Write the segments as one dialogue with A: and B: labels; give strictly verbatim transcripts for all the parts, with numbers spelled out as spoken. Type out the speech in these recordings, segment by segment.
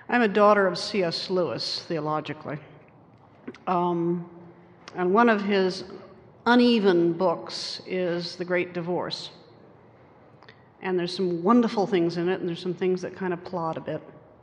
A: I'm a daughter of C S Lewis, theologically. Um, and one of his uneven books is The Great Divorce. And there's some wonderful things in it, and there's some things that kind of plod a bit.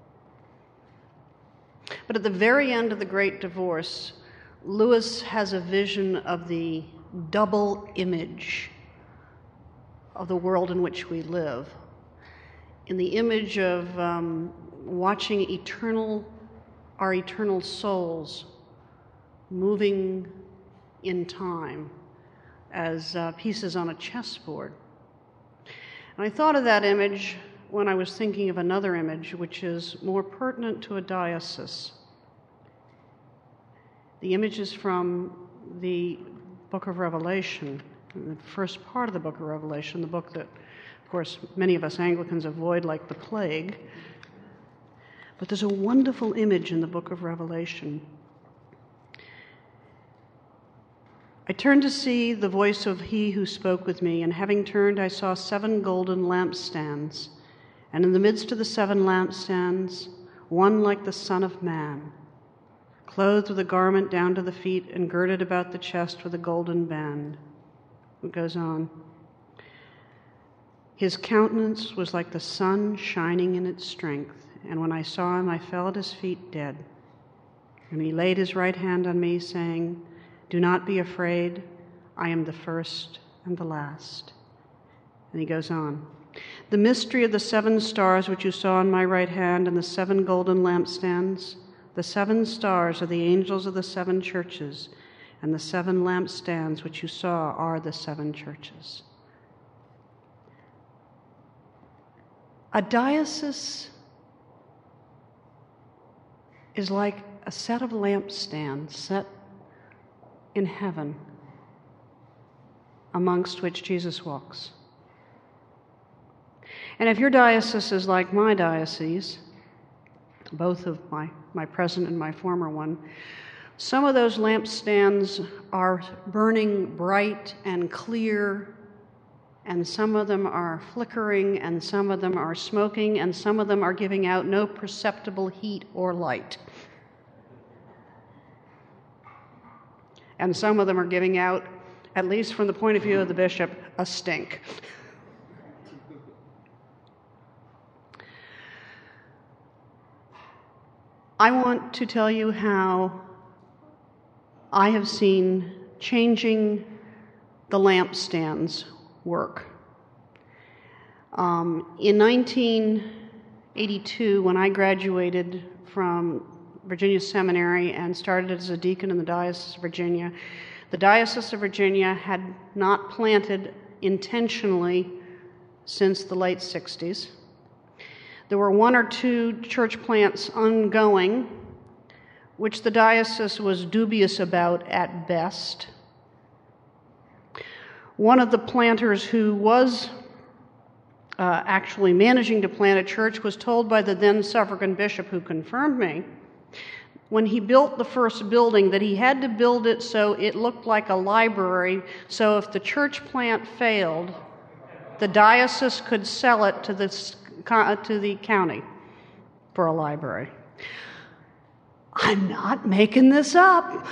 A: But at the very end of The Great Divorce, Lewis has a vision of the double image of the world in which we live. In the image of um, watching eternal, our eternal souls moving in time as uh, pieces on a chessboard. And I thought of that image when I was thinking of another image which is more pertinent to a diocese. The image is from the book of Revelation, the first part of the book of Revelation, the book that, of course, many of us Anglicans avoid like the plague. But there's a wonderful image in the book of Revelation. I turned to see the voice of he who spoke with me, and having turned, I saw seven golden lampstands, and in the midst of the seven lampstands, one like the Son of Man, clothed with a garment down to the feet and girded about the chest with a golden band. It goes on. His countenance was like the sun shining in its strength, and when I saw him, I fell at his feet dead. And he laid his right hand on me, saying, "Do not be afraid. I am the first and the last." And he goes on. The mystery of the seven stars which you saw on my right hand and the seven golden lampstands, the seven stars are the angels of the seven churches, and the seven lampstands which you saw are the seven churches. A diocese is like a set of lampstands set in heaven amongst which Jesus walks. And if your diocese is like my diocese, both of my, my present and my former one, some of those lampstands are burning bright and clear, and some of them are flickering, and some of them are smoking, and some of them are giving out no perceptible heat or light. And some of them are giving out, at least from the point of view of the bishop, a stink. I want to tell you how I have seen changing the lampstands work. Um, in nineteen eighty-two, when I graduated from Virginia Seminary and started as a deacon in the Diocese of Virginia, the Diocese of Virginia had not planted intentionally since the late sixties. There were one or two church plants ongoing, which the diocese was dubious about at best. One of the planters who was uh, actually managing to plant a church was told by the then suffragan bishop who confirmed me, when he built the first building, that he had to build it so it looked like a library, so if the church plant failed, the diocese could sell it to the, to the county for a library. I'm not making this up.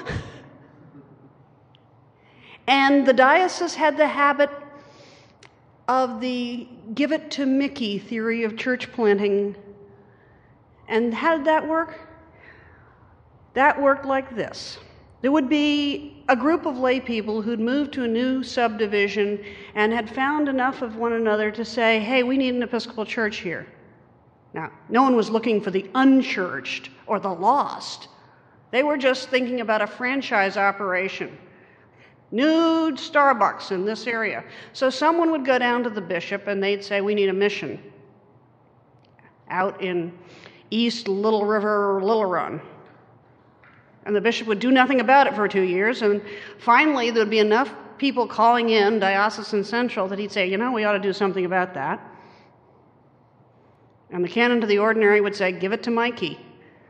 A: And the diocese had the habit of the give it to Mickey theory of church planting. And how did that work? That worked like this. There would be a group of lay people who'd moved to a new subdivision and had found enough of one another to say, hey, we need an Episcopal church here. Now, no one was looking for the unchurched or the lost. They were just thinking about a franchise operation. New Starbucks in this area. So someone would go down to the bishop and they'd say, we need a mission out in East Little River, Little Run. And the bishop would do nothing about it for two years, and finally there would be enough people calling in, diocesan central, that he'd say, you know, we ought to do something about that. And the canon to the ordinary would say, give it to Mikey.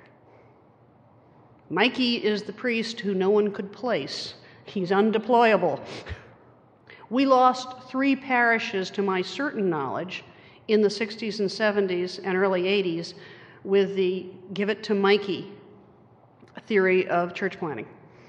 A: Mikey is the priest who no one could place. He's undeployable. We lost three parishes, to my certain knowledge, in the sixties and seventies and early eighties, with the give it to Mikey theory of church planting.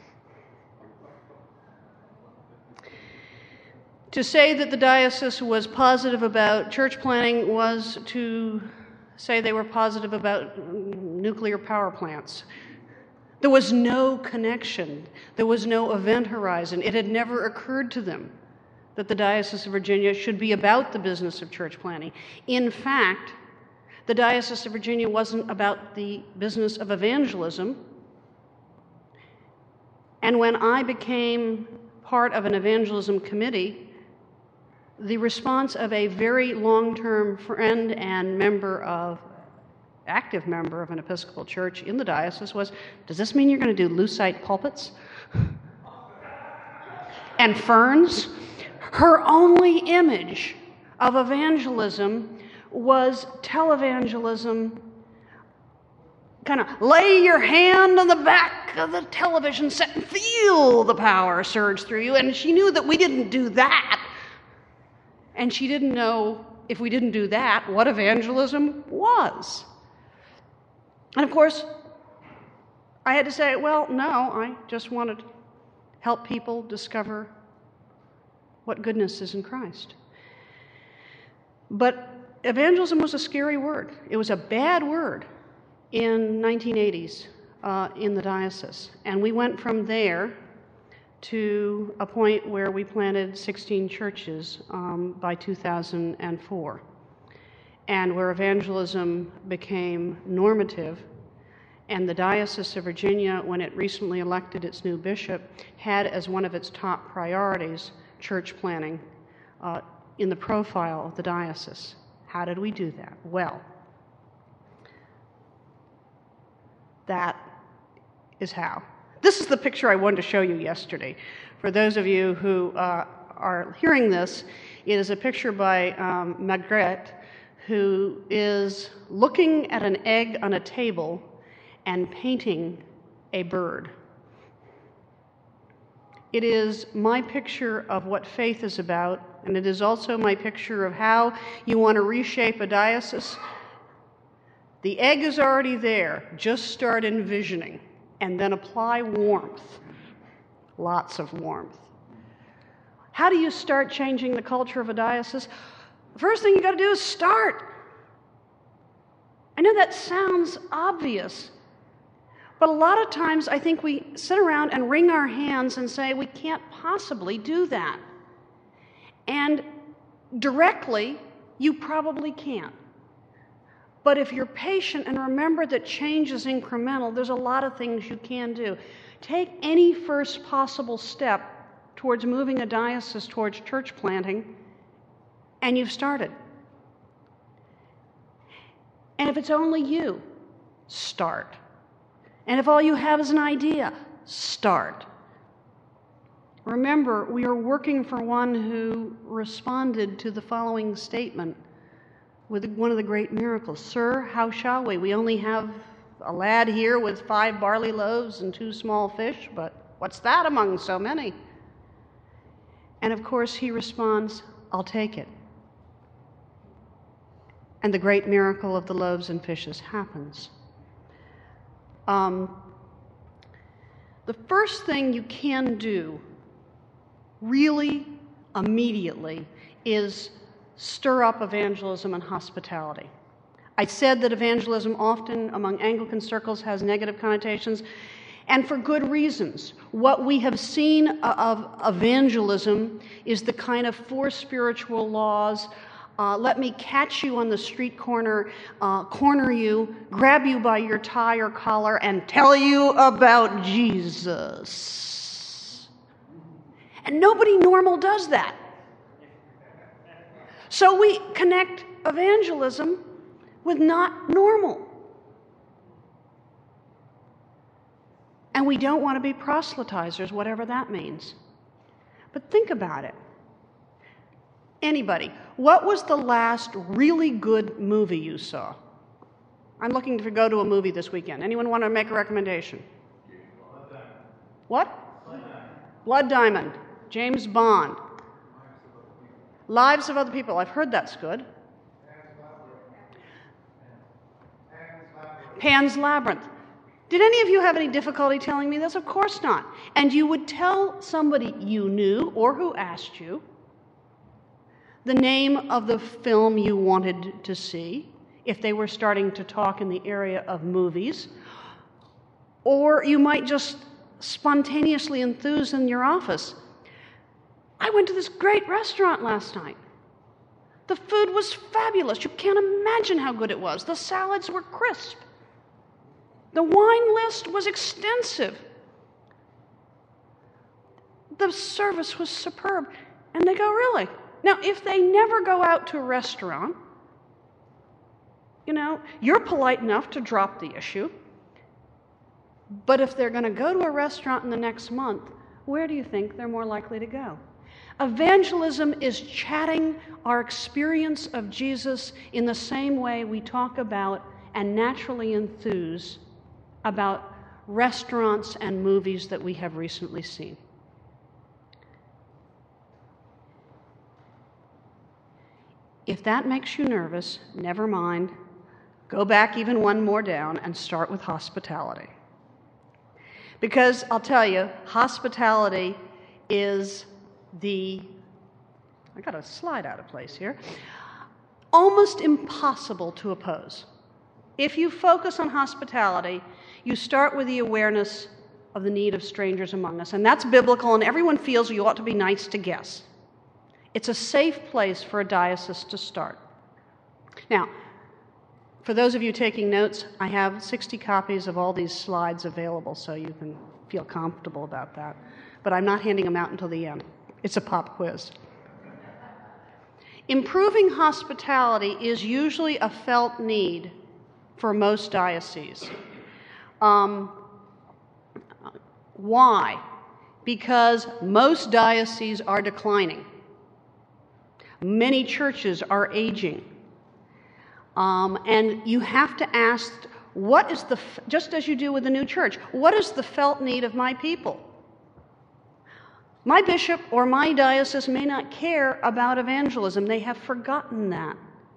A: To say that the diocese was positive about church planting was to say they were positive about nuclear power plants. There was no connection. There was no event horizon. It had never occurred to them that the Diocese of Virginia should be about the business of church planting. In fact, the Diocese of Virginia wasn't about the business of evangelism. And when I became part of an evangelism committee, the response of a very long-term friend and member of, active member of an Episcopal church in the diocese was, does this mean you're going to do lucite pulpits? And ferns? Her only image of evangelism was televangelism, kind of lay your hand on the back of the television set and feel the power surge through you. And she knew that we didn't do that. And she didn't know, if we didn't do that, what evangelism was. And of course, I had to say, well, no, I just wanted to help people discover what goodness is in Christ. But evangelism was a scary word. It was a bad word in nineteen eighties uh, in the diocese. And we went from there to a point where we planted sixteen churches um, by two thousand four, and where evangelism became normative. And the Diocese of Virginia, when it recently elected its new bishop, had as one of its top priorities church planting uh, in the profile of the diocese. How did we do that? Well, that is how. This is the picture I wanted to show you yesterday. For those of you who uh, are hearing this, it is a picture by um, Magritte, who is looking at an egg on a table and painting a bird. It is my picture of what faith is about, and it is also my picture of how you want to reshape a diocese. The egg is already there. Just start envisioning, and then apply warmth, lots of warmth. How do you start changing the culture of a diocese? The first thing you got to do is start. I know that sounds obvious, but a lot of times I think we sit around and wring our hands and say we can't possibly do that. And directly, you probably can't. But if you're patient and remember that change is incremental, there's a lot of things you can do. Take any first possible step towards moving a diocese towards church planting, and you've started. And if it's only you, start. And if all you have is an idea, start. Remember, we are working for one who responded to the following statement with one of the great miracles. Sir, how shall we? We only have a lad here with five barley loaves and two small fish, but what's that among so many? And of course he responds, I'll take it. And the great miracle of the loaves and fishes happens. Um, the first thing you can do really immediately is stir up evangelism and hospitality. I said that evangelism often among Anglican circles has negative connotations, and for good reasons. What we have seen of evangelism is the kind of four spiritual laws. Uh, let me catch you on the street corner, uh, corner you, grab you by your tie or collar, and tell you about Jesus. And nobody normal does that. So we connect evangelism with not normal. And we don't want to be proselytizers, whatever that means. But think about it. Anybody, what was the last really good movie you saw? I'm looking to go to a movie this weekend. Anyone want to make a recommendation?
B: Blood Diamond.
A: What?
B: Blood Diamond.
A: Blood Diamond. James Bond. Lives of Other People. I've heard that's good. Pan's Labyrinth. Did any of you have any difficulty telling me this? Of course not. And you would tell somebody you knew or who asked you the name of the film you wanted to see, if they were starting to talk in the area of movies, or you might just spontaneously enthuse in your office. I went to this great restaurant last night. The food was fabulous. You can't imagine how good it was. The salads were crisp. The wine list was extensive. The service was superb. And they go, really? Now, if they never go out to a restaurant, you know, you're polite enough to drop the issue. But if they're going to go to a restaurant in the next month, where do you think they're more likely to go? Evangelism is chatting our experience of Jesus in the same way we talk about and naturally enthuse about restaurants and movies that we have recently seen. If that makes you nervous, never mind. Go back even one more down and start with hospitality. Because I'll tell you, hospitality is the, I got a slide out of place here, almost impossible to oppose. If you focus on hospitality, you start with the awareness of the need of strangers among us. And that's biblical, and everyone feels you ought to be nice to guests. It's a safe place for a diocese to start. Now, for those of you taking notes, I have sixty copies of all these slides available, so you can feel comfortable about that. But I'm not handing them out until the end. It's a pop quiz. Improving hospitality is usually a felt need for most dioceses. Um, why? Because most dioceses are declining. Many churches are aging. Um, and you have to ask, what is the, just as you do with a new church, what is the felt need of my people? My bishop or my diocese may not care about evangelism. They have forgotten that.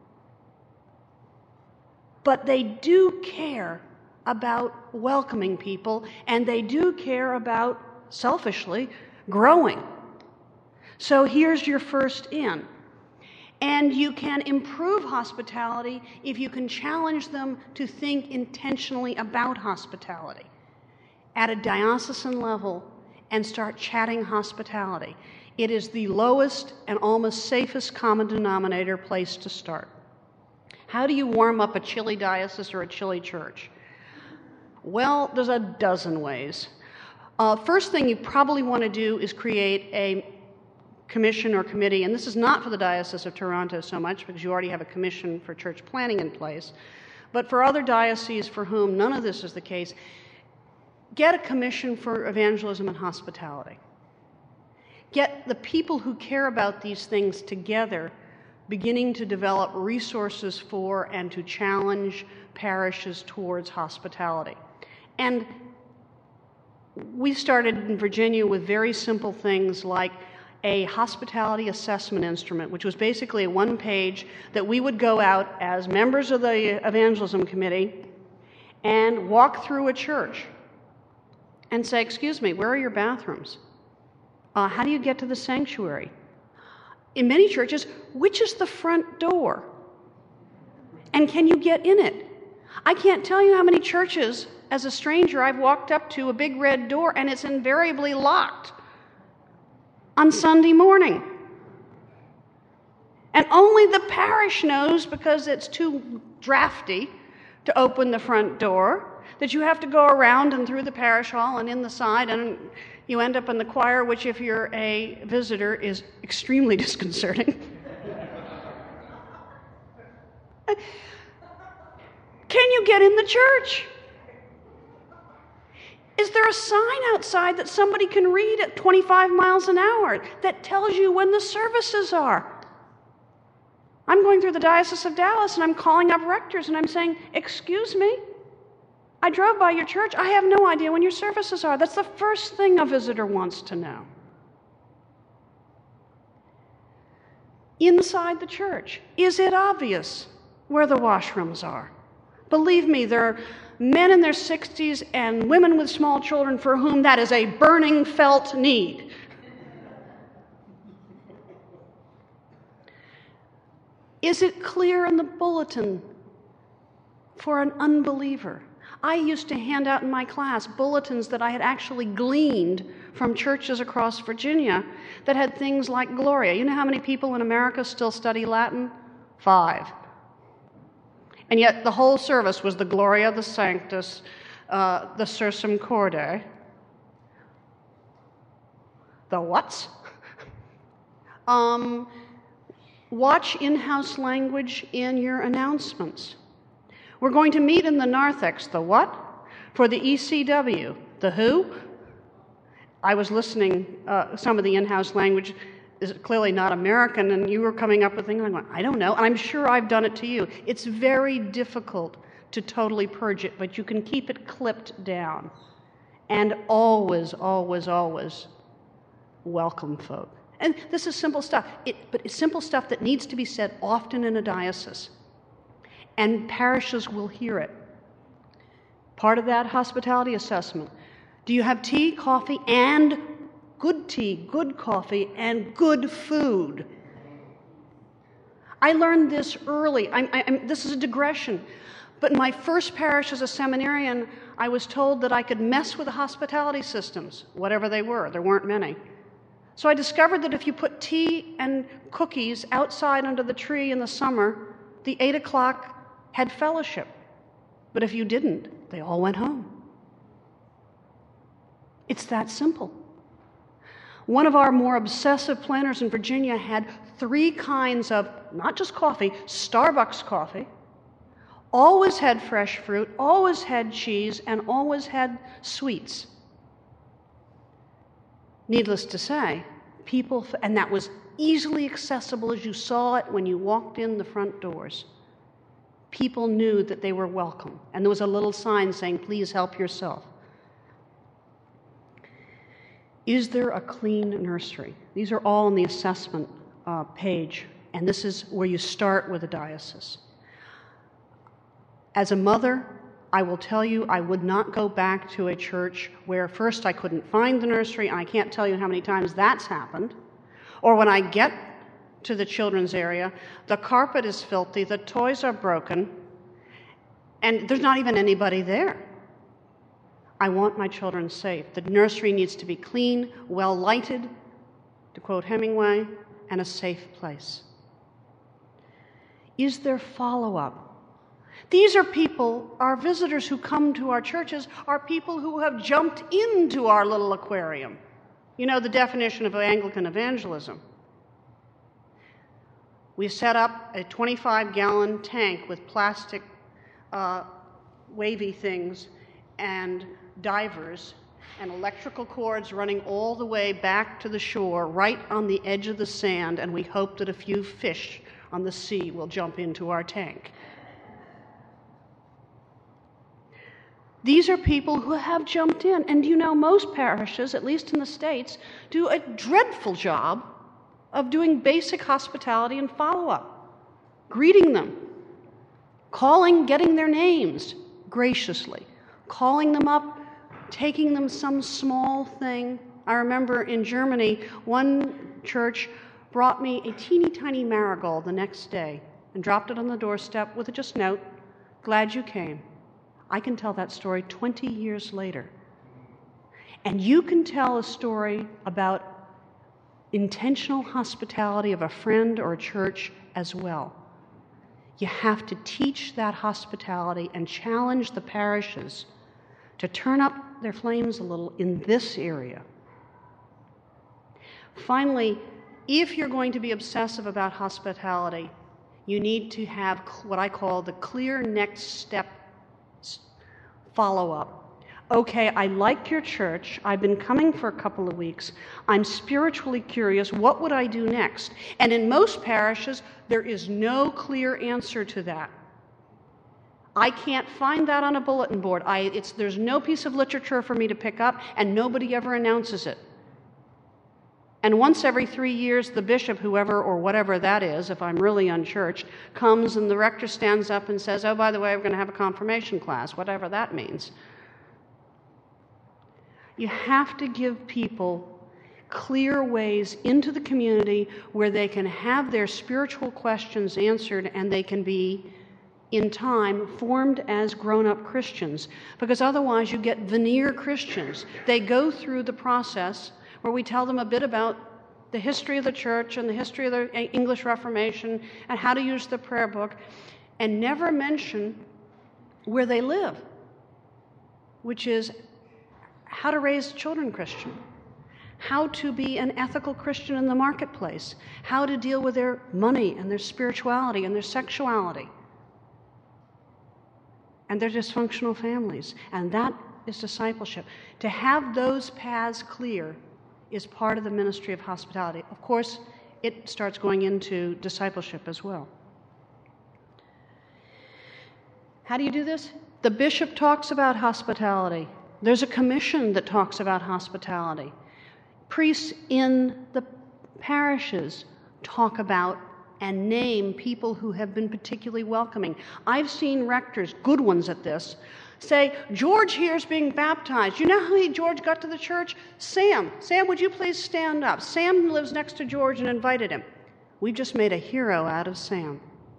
A: But they do care about welcoming people, and they do care about, selfishly, growing. So here's your first in. And you can improve hospitality if you can challenge them to think intentionally about hospitality at a diocesan level and start chatting hospitality. It is the lowest and almost safest common denominator place to start. How do you warm up a chilly diocese or a chilly church? Well, there's a dozen ways. Uh, first thing you probably want to do is create a commission or committee, and this is not for the Diocese of Toronto so much because you already have a commission for church planning in place, but for other dioceses for whom none of this is the case, get a commission for evangelism and hospitality. Get the people who care about these things together, beginning to develop resources for and to challenge parishes towards hospitality. And we started in Virginia with very simple things like a hospitality assessment instrument, which was basically a one page that we would go out as members of the evangelism committee and walk through a church and say, excuse me, where are your bathrooms? Uh, how do you get to the sanctuary? In many churches, which is the front door? And can you get in it? I can't tell you how many churches, as a stranger, I've walked up to a big red door and it's invariably locked on Sunday morning. And only the parish knows, because it's too drafty to open the front door, that you have to go around and through the parish hall and in the side, and you end up in the choir, which if you're a visitor is extremely disconcerting. Can you get in the church? Is there a sign outside that somebody can read at twenty-five miles an hour that tells you when the services are? I'm going through the Diocese of Dallas and I'm calling up rectors and I'm saying, excuse me, I drove by your church. I have no idea when your services are. That's the first thing a visitor wants to know. Inside the church, is it obvious where the washrooms are? Believe me, there are men in their sixties and women with small children for whom that is a burning felt need. Is it clear in the bulletin for an unbeliever? I used to hand out in my class bulletins that I had actually gleaned from churches across Virginia that had things like Gloria. You know how many people in America still study Latin? Five. And yet the whole service was the Gloria, the Sanctus, uh, the Sursum Cordae. The what's? um, watch in-house language in your announcements. We're going to meet in the narthex. The what? For the E C W. The who? I was listening, uh, some of the in-house language is clearly not American, and you were coming up with things, I'm going, I don't know, and I'm sure I've done it to you. It's very difficult to totally purge it, but you can keep it clipped down. And always, always, always welcome folk. And this is simple stuff, it, but it's simple stuff that needs to be said often in a diocese. And parishes will hear it. Part of that hospitality assessment. Do you have tea, coffee, and good tea, good coffee, and good food? I learned this early. I'm, I'm, this is a digression. But in my first parish as a seminarian, I was told that I could mess with the hospitality systems, whatever they were. There weren't many. So I discovered that if you put tea and cookies outside under the tree in the summer, the eight o'clock had fellowship. But if you didn't, they all went home. It's that simple. One of our more obsessive planners in Virginia had three kinds of, not just coffee, Starbucks coffee, always had fresh fruit, always had cheese, and always had sweets. Needless to say, people, and that was easily accessible as you saw it when you walked in the front doors. People knew that they were welcome, and there was a little sign saying, please help yourself. Is there a clean nursery? These are all on the assessment uh, page, and this is where you start with a diocese. As a mother, I will tell you I would not go back to a church where first I couldn't find the nursery, and I can't tell you how many times that's happened, or when I get to the children's area, the carpet is filthy, the toys are broken, and there's not even anybody there. I want my children safe. The nursery needs to be clean, well lighted, to quote Hemingway, and a safe place. Is there follow-up? These are people, our visitors who come to our churches, are people who have jumped into our little aquarium. You know the definition of Anglican evangelism. We set up a twenty-five gallon tank with plastic uh, wavy things and divers and electrical cords running all the way back to the shore, right on the edge of the sand, and we hope that a few fish on the sea will jump into our tank. These are people who have jumped in, and you know most parishes, at least in the States, do a dreadful job of doing basic hospitality and follow-up, greeting them, calling, getting their names graciously, calling them up, taking them some small thing. I remember in Germany, one church brought me a teeny tiny marigold the next day and dropped it on the doorstep with a just note, glad you came. I can tell that story twenty years later. And you can tell a story about intentional hospitality of a friend or a church as well. You have to teach that hospitality and challenge the parishes to turn up their flames a little in this area. Finally, if you're going to be obsessive about hospitality, you need to have what I call the clear next step follow-up. Okay, I like your church. I've been coming for a couple of weeks. I'm spiritually curious. What would I do next? And in most parishes, there is no clear answer to that. I can't find that on a bulletin board. I, it's, there's no piece of literature for me to pick up, and nobody ever announces it. And once every three years, the bishop, whoever or whatever that is, if I'm really unchurched, comes and the rector stands up and says, oh, by the way, we're going to have a confirmation class, whatever that means. You have to give people clear ways into the community where they can have their spiritual questions answered and they can be, in time, formed as grown-up Christians. Because otherwise you get veneer Christians. They go through the process where we tell them a bit about the history of the church and the history of the English Reformation and how to use the prayer book, and never mention where they live, which is how to raise children Christian, how to be an ethical Christian in the marketplace, how to deal with their money and their spirituality and their sexuality and their dysfunctional families. And that is discipleship. To have those paths clear is part of the ministry of hospitality. Of course, it starts going into discipleship as well. How do you do this? The bishop talks about hospitality. There's a commission that talks about hospitality. Priests in the parishes talk about and name people who have been particularly welcoming. I've seen rectors, good ones at this, say, George here's being baptized. You know how he, George got to the church? Sam, Sam, would you please stand up? Sam lives next to George and invited him. We've just made a hero out of Sam.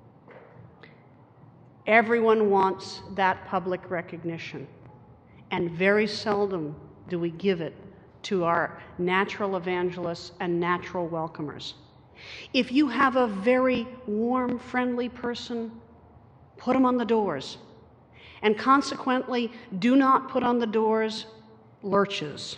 A: Everyone wants that public recognition, and very seldom do we give it to our natural evangelists and natural welcomers. If you have a very warm, friendly person, put them on the doors. And consequently, do not put on the doors lurches.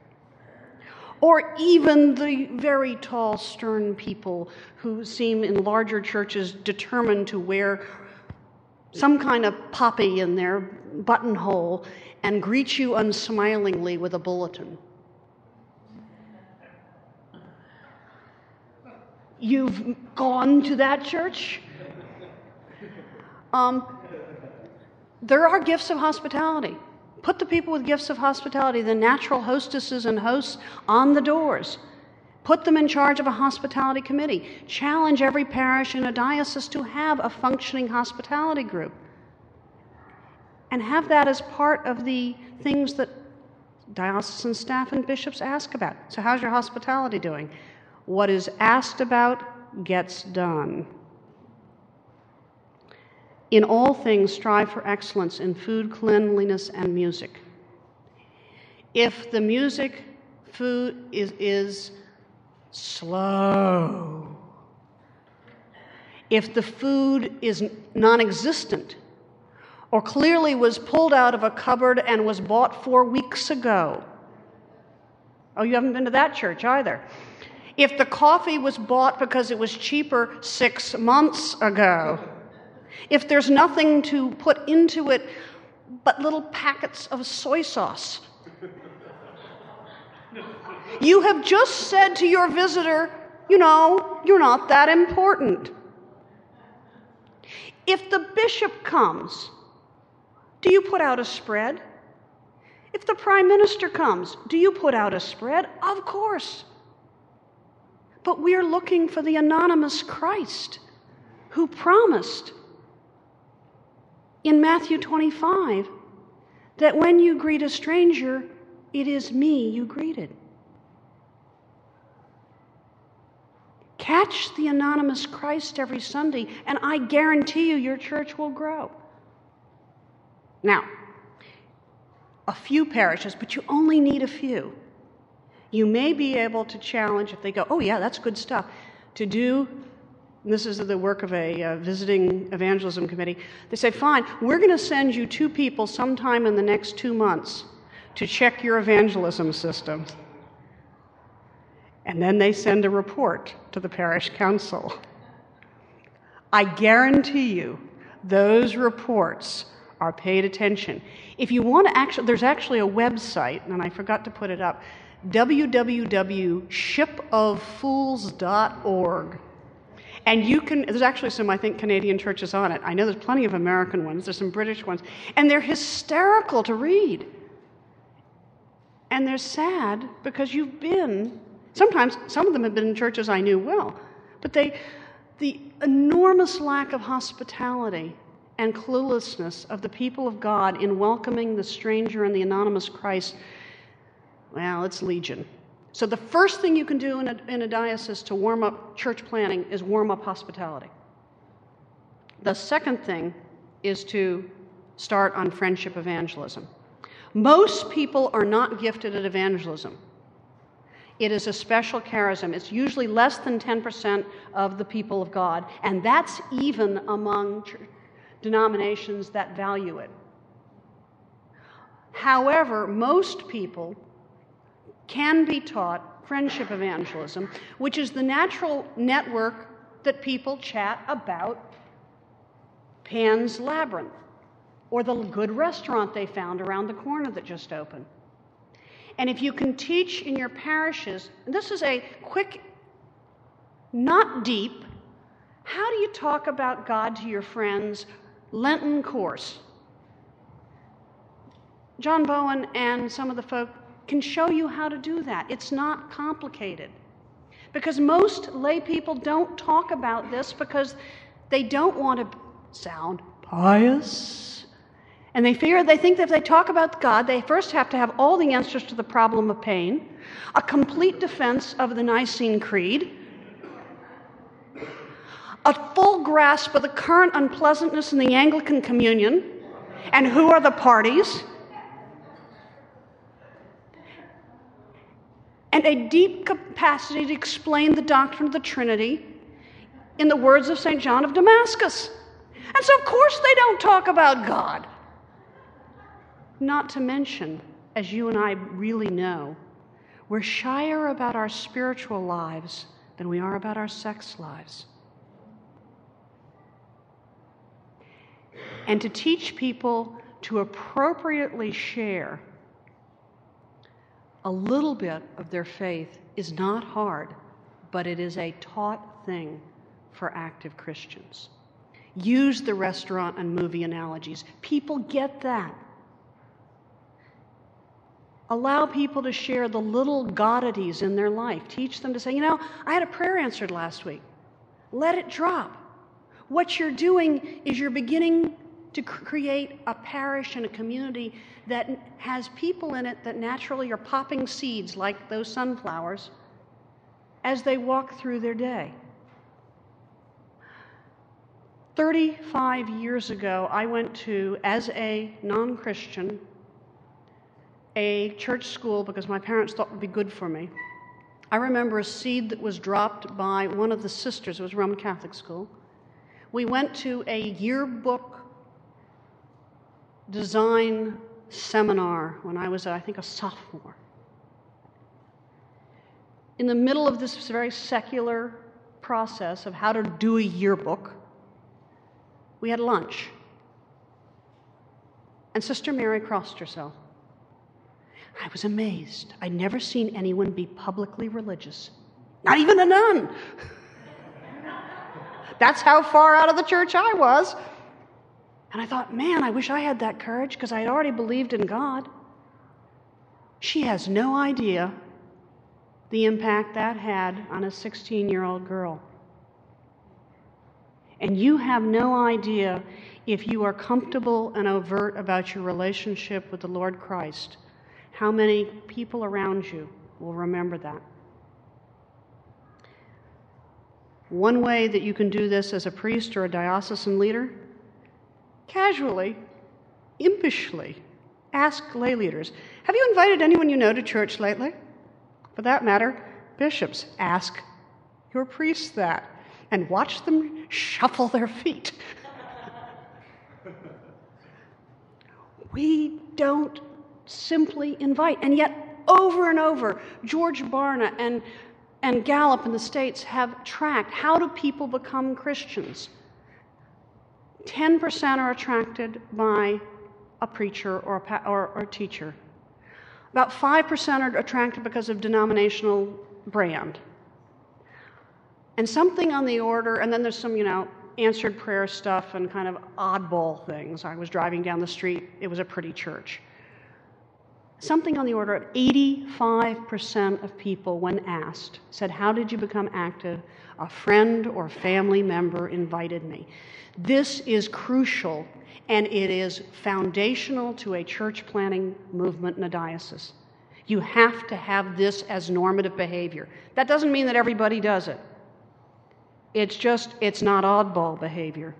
A: Or even the very tall, stern people who seem in larger churches determined to wear some kind of poppy in their buttonhole and greet you unsmilingly with a bulletin. You've gone to that church? Um, there are gifts of hospitality. Put the people with gifts of hospitality, the natural hostesses and hosts, on the doors. Put them in charge of a hospitality committee. Challenge every parish in a diocese to have a functioning hospitality group. And have that as part of the things that diocesan staff and bishops ask about. So how's your hospitality doing? What is asked about gets done. In all things, strive for excellence in food, cleanliness, and music. If the music, food is, is slow, if the food is non-existent, or clearly was pulled out of a cupboard and was bought four weeks ago. Oh, you haven't been to that church either. If the coffee was bought because it was cheaper six months ago. If there's nothing to put into it but little packets of soy sauce. You have just said to your visitor, you know, you're not that important. If the bishop comes, do you put out a spread? If the prime minister comes, do you put out a spread? Of course. But we're looking for the anonymous Christ who promised in Matthew twenty-five that when you greet a stranger, it is me you greeted. Catch the anonymous Christ every Sunday, and I guarantee you your church will grow. Now, a few parishes, but you only need a few. You may be able to challenge, if they go, oh yeah, that's good stuff, to do, and this is the work of a uh, visiting evangelism committee, they say, fine, we're going to send you two people sometime in the next two months to check your evangelism system. And then they send a report to the parish council. I guarantee you those reports are paid attention. If you want to actually, there's actually a website, and I forgot to put it up, w w w dot ship of fools dot org. And you can, there's actually some, I think, Canadian churches on it. I know there's plenty of American ones, there's some British ones, and they're hysterical to read. And they're sad because you've been Sometimes, some of them have been in churches I knew well, but they, the enormous lack of hospitality and cluelessness of the people of God in welcoming the stranger and the anonymous Christ, well, it's legion. So the first thing you can do in a, in a diocese to warm up church planting is warm up hospitality. The second thing is to start on friendship evangelism. Most people are not gifted at evangelism. It is a special charism. It's usually less than ten percent of the people of God, and that's even among ch- denominations that value it. However, most people can be taught friendship evangelism, which is the natural network that people chat about Pan's Labyrinth, or the good restaurant they found around the corner that just opened. And if you can teach in your parishes, and this is a quick, not deep, how do you talk about God to your friends Lenten course? John Bowen and some of the folk can show you how to do that. It's not complicated. Because most lay people don't talk about this because they don't want to sound pious. And they fear, they think that if they talk about God, they first have to have all the answers to the problem of pain, a complete defense of the Nicene Creed, a full grasp of the current unpleasantness in the Anglican Communion, and who are the parties, and a deep capacity to explain the doctrine of the Trinity in the words of Saint John of Damascus. And so, of course, they don't talk about God. Not to mention, as you and I really know, we're shyer about our spiritual lives than we are about our sex lives. And to teach people to appropriately share a little bit of their faith is not hard, but it is a taught thing for active Christians. Use the restaurant and movie analogies. People get that. Allow people to share the little goddities in their life. Teach them to say, you know, I had a prayer answered last week. Let it drop. What you're doing is you're beginning to create a parish and a community that has people in it that naturally are popping seeds like those sunflowers as they walk through their day. thirty-five years ago, I went to, as a non-Christian, a church school because my parents thought it would be good for me. I remember a seed that was dropped by one of the sisters. It was a Roman Catholic school. We went to a yearbook design seminar when I was, I think, a sophomore. In the middle of this very secular process of how to do a yearbook, we had lunch. And Sister Mary crossed herself. I was amazed. I'd never seen anyone be publicly religious. Not even a nun. That's how far out of the church I was. And I thought, man, I wish I had that courage because I had already believed in God. She has no idea the impact that had on a sixteen-year-old girl. And you have no idea, if you are comfortable and overt about your relationship with the Lord Christ, how many people around you will remember that. One way that you can do this as a priest or a diocesan leader, casually, impishly, ask lay leaders, have you invited anyone you know to church lately? For that matter, bishops, ask your priests that, and watch them shuffle their feet. We don't simply invite, and yet over and over, George Barna and, and Gallup in the States have tracked how do people become Christians. ten percent are attracted by a preacher or a, or, or a teacher. About five percent are attracted because of denominational brand. And something on the order, and then there's some, you know, answered prayer stuff and kind of oddball things. I was driving down the street. It was a pretty church. something on the order of eighty-five percent of people, when asked, said, "How did you become active?" "A friend or family member invited me." This is crucial, and it is foundational to a church planting movement in a diocese. You have to have this as normative behavior. That doesn't mean that everybody does it. It's just, it's not oddball behavior.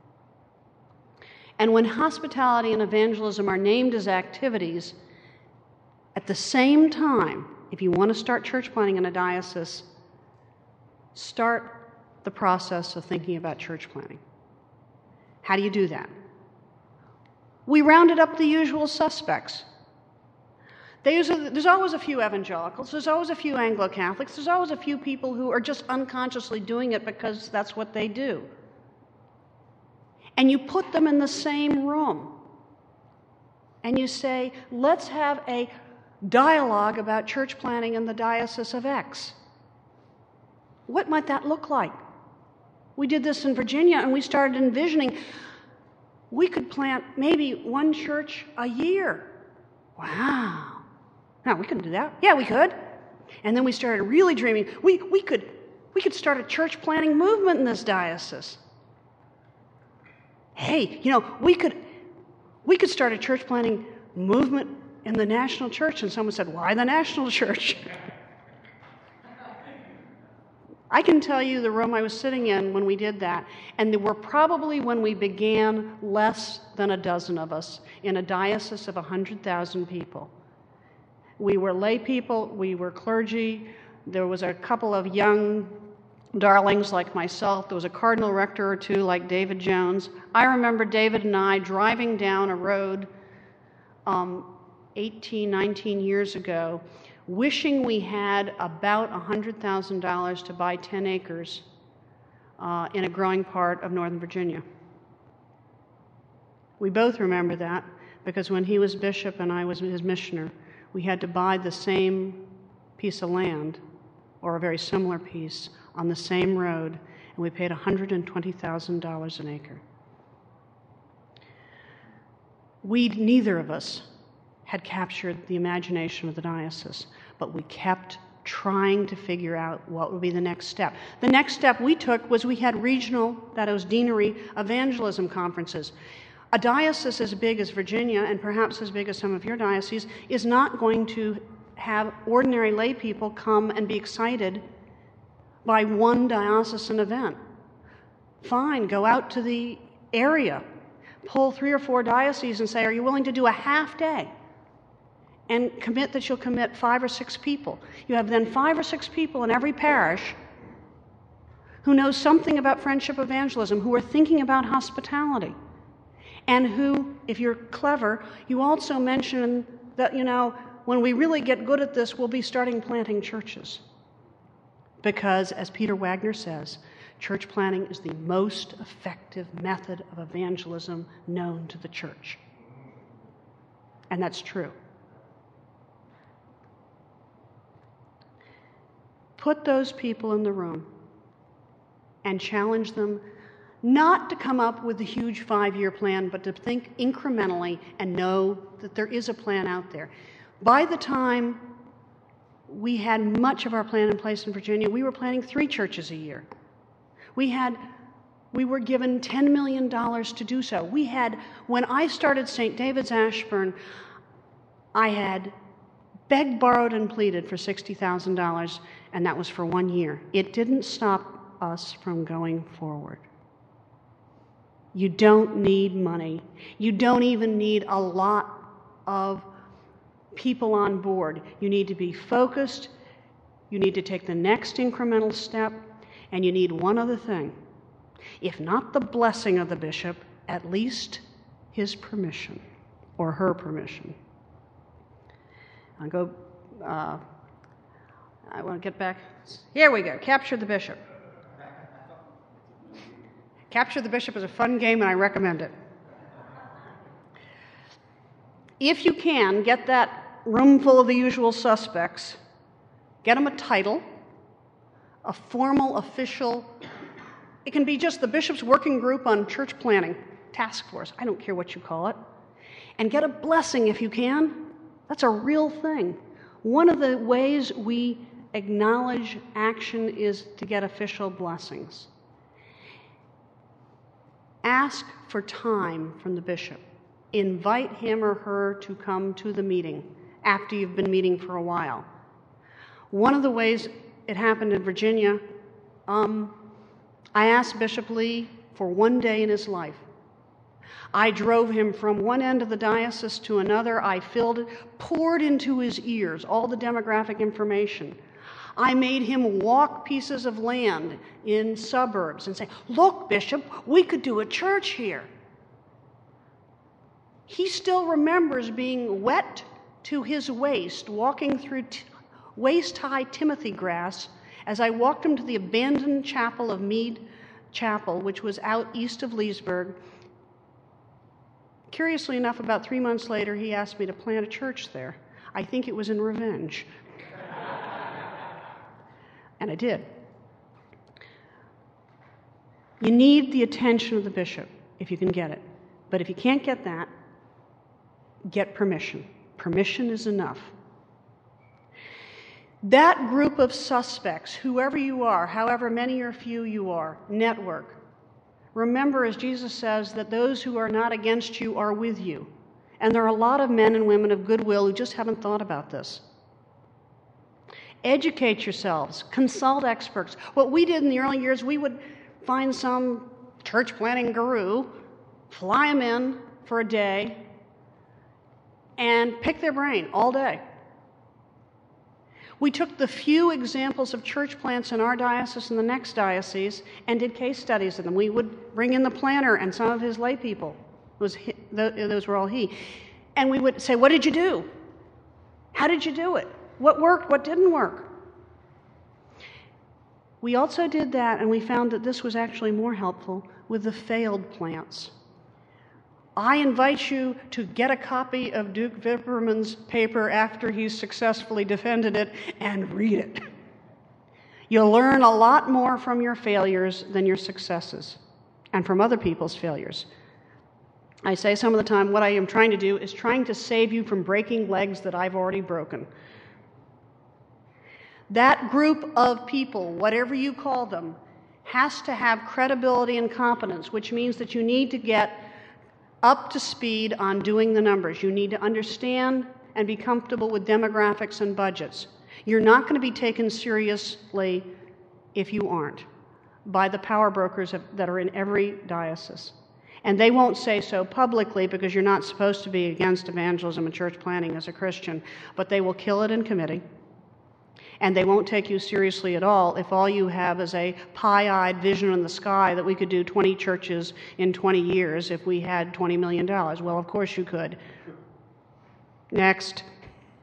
A: And when hospitality and evangelism are named as activities, at the same time, if you want to start church planting in a diocese, start the process of thinking about church planting. How do you do that? We rounded up the usual suspects. There's, a, there's always a few evangelicals, there's always a few Anglo-Catholics, there's always a few people who are just unconsciously doing it because that's what they do. And you put them in the same room. And you say, let's have a dialogue about church planting in the Diocese of X. What might that look like? We did this in Virginia, and we started envisioning we could plant maybe one church a year. Wow. No, we couldn't do that. Yeah, we could. And then we started really dreaming, we, we, could, we could start a church planting movement in this diocese. Hey, you know, we could, we could start a church planting movement in the national church. And someone said, why the national church? I can tell you the room I was sitting in when we did that, and there were probably, when we began, less than a dozen of us in a diocese of one hundred thousand people. We were lay people, we were clergy, there was a couple of young darlings like myself, there was a cardinal rector or two like David Jones. I remember David and I driving down a road um, eighteen, nineteen years ago, wishing we had about one hundred thousand dollars to buy ten acres uh, in a growing part of Northern Virginia. We both remember that because when he was bishop and I was his missioner, we had to buy the same piece of land, or a very similar piece, on the same road, and we paid one hundred twenty thousand dollars an acre. We, neither of us, had captured the imagination of the diocese, but we kept trying to figure out what would be the next step. The next step we took was we had regional, that is deanery, evangelism conferences. A diocese as big as Virginia, and perhaps as big as some of your dioceses, is not going to have ordinary lay people come and be excited by one diocesan event. Fine, go out to the area, pull three or four dioceses and say, are you willing to do a half day? And commit that you'll commit five or six people. You have then five or six people in every parish who know something about friendship evangelism, who are thinking about hospitality, and who, if you're clever, you also mention that, you know, when we really get good at this, we'll be starting planting churches. Because, as Peter Wagner says, church planting is the most effective method of evangelism known to the church. And that's true. Put those people in the room and challenge them not to come up with a huge five-year plan, but to think incrementally and know that there is a plan out there. By the time we had much of our plan in place in Virginia, we were planning three churches a year. We had, we were given ten million dollars to do so. We had, when I started Saint David's Ashburn, I had begged, borrowed, and pleaded for sixty thousand dollars, and that was for one year. It didn't stop us from going forward. You don't need money. You don't even need a lot of people on board. You need to be focused. You need to take the next incremental step, and you need one other thing. If not the blessing of the bishop, at least his permission or her permission. I'll go, uh, I want to get back. Here we go. Capture the bishop. Capture the Bishop is a fun game, and I recommend it. If you can, get that room full of the usual suspects, get them a title, a formal, official, it can be just the bishop's working group on church planning, task force, I don't care what you call it, and get a blessing if you can. That's a real thing. One of the ways we acknowledge action is to get official blessings. Ask for time from the bishop. Invite him or her to come to the meeting after you've been meeting for a while. One of the ways it happened in Virginia, um, I asked Bishop Lee for one day in his life. I drove him from one end of the diocese to another. I filled it, poured into his ears all the demographic information. I made him walk pieces of land in suburbs and say, "Look, Bishop, we could do a church here." He still remembers being wet to his waist, walking through t- waist-high Timothy grass as I walked him to the abandoned chapel of Mead Chapel, which was out east of Leesburg. Curiously enough, about three months later, he asked me to plant a church there. I think it was in revenge. And I did. You need the attention of the bishop if you can get it. But if you can't get that, get permission. Permission is enough. That group of suspects, whoever you are, however many or few you are, network. Remember, as Jesus says, that those who are not against you are with you. And there are a lot of men and women of goodwill who just haven't thought about this. Educate yourselves. Consult experts. What we did in the early years, we would find some church planning guru, fly them in for a day, and pick their brain all day. We took the few examples of church plants in our diocese and the next diocese and did case studies of them. We would bring in the planner and some of his lay people. It was he, those were all he. And we would say, "What did you do? How did you do it? What worked? What didn't work?" We also did that, and we found that this was actually more helpful with the failed plants. I invite you to get a copy of Duke Vipperman's paper after he's successfully defended it and read it. You'll learn a lot more from your failures than your successes, and from other people's failures. I say some of the time, what I am trying to do is trying to save you from breaking legs that I've already broken. That group of people, whatever you call them, has to have credibility and competence, which means that you need to get up to speed on doing the numbers. You need to understand and be comfortable with demographics and budgets. You're not going to be taken seriously if you aren't by the power brokers that are in every diocese. And they won't say so publicly because you're not supposed to be against evangelism and church planting as a Christian, but they will kill it in committee. And they won't take you seriously at all if all you have is a pie-eyed vision in the sky that we could do twenty churches in twenty years if we had twenty million dollars. Well, of course you could. Next.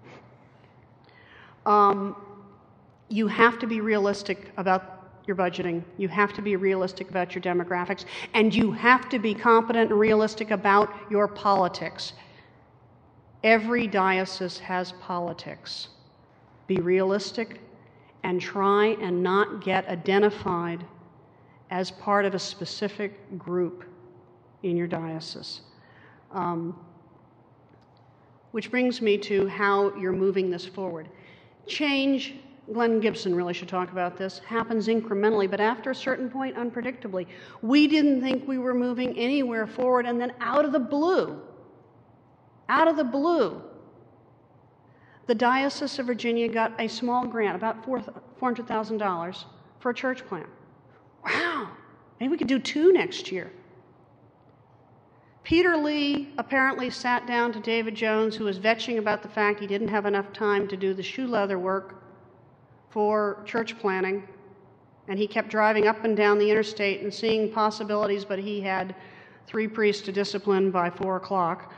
A: Um, you have to be realistic about your budgeting. You have to be realistic about your demographics. And you have to be competent and realistic about your politics. Every diocese has politics. Be realistic and try and not get identified as part of a specific group in your diocese. Um, which brings me to how you're moving this forward. Change, Glenn Gibson really should talk about this, happens incrementally, but after a certain point, unpredictably. We didn't think we were moving anywhere forward, and then out of the blue, out of the blue, the Diocese of Virginia got a small grant, about four hundred thousand dollars, for a church plant. Wow, maybe we could do two next year. Peter Lee apparently sat down to David Jones, who was vetching about the fact he didn't have enough time to do the shoe leather work for church planting, and he kept driving up and down the interstate and seeing possibilities, but he had three priests to discipline by four o'clock.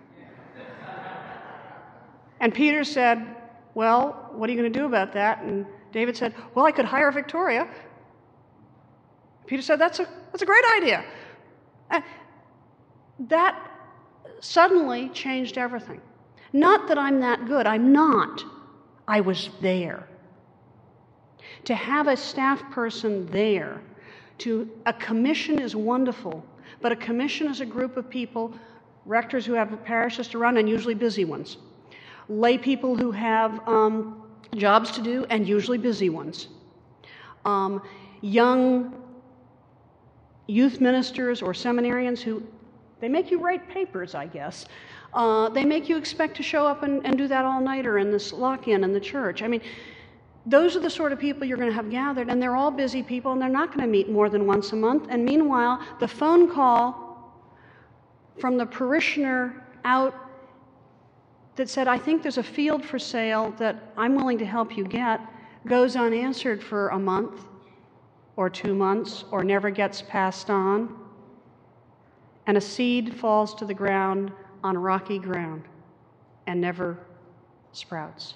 A: And Peter said, "Well, what are you going to do about that?" And David said, "Well, I could hire Victoria." Peter said, that's a, that's a great idea. Uh, that suddenly changed everything. Not that I'm that good. I'm not. I was there. To have a staff person there, to a commission is wonderful, but a commission is a group of people, rectors who have parishes to run, and usually busy ones. lay people who have um, jobs to do, and usually busy ones. Um, young youth ministers or seminarians who, they make you write papers, I guess. Uh, they make you expect to show up and, and do that all-nighter in this lock-in in the church. I mean, those are the sort of people you're going to have gathered, and they're all busy people, and they're not going to meet more than once a month. And meanwhile, the phone call from the parishioner out that said, I think there's a field for sale that I'm willing to help you get, goes unanswered for a month or two months or never gets passed on, and a seed falls to the ground on rocky ground and never sprouts.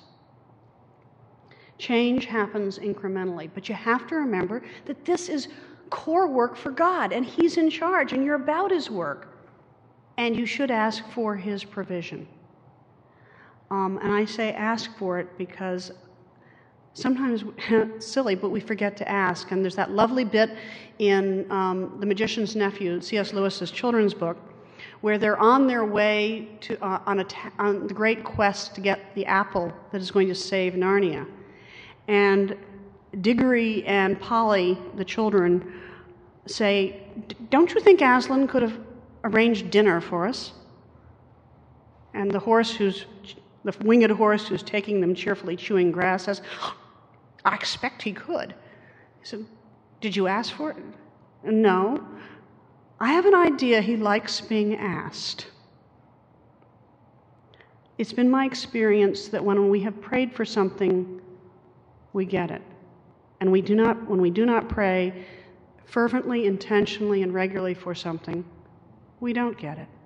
A: Change happens incrementally, but you have to remember that this is core work for God, and He's in charge, and you're about His work, and you should ask for His provision. Um, and I say ask for it because sometimes, silly, but we forget to ask. And there's that lovely bit in um, The Magician's Nephew, C S Lewis's children's book, where they're on their way to uh, on, a ta- on the great quest to get the apple that is going to save Narnia. And Diggory and Polly, the children, say, don't you think Aslan could have arranged dinner for us? And the horse who's, the winged horse who's taking them cheerfully chewing grass says, I expect he could. He said, did you ask for it? No. I have an idea he likes being asked. It's been my experience that when we have prayed for something, we get it. And we do not, when we do not pray fervently, intentionally, and regularly for something, we don't get it.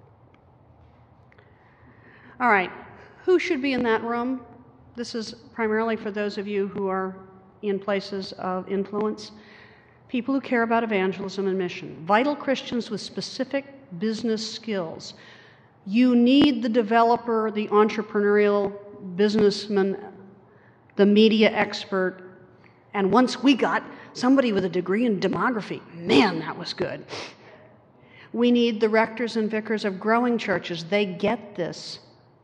A: All right, who should be in that room? This is primarily for those of you who are in places of influence. People who care about evangelism and mission. Vital Christians with specific business skills. You need the developer, the entrepreneurial businessman, the media expert, and once we got somebody with a degree in demography, man, that was good. We need the rectors and vicars of growing churches. They get this.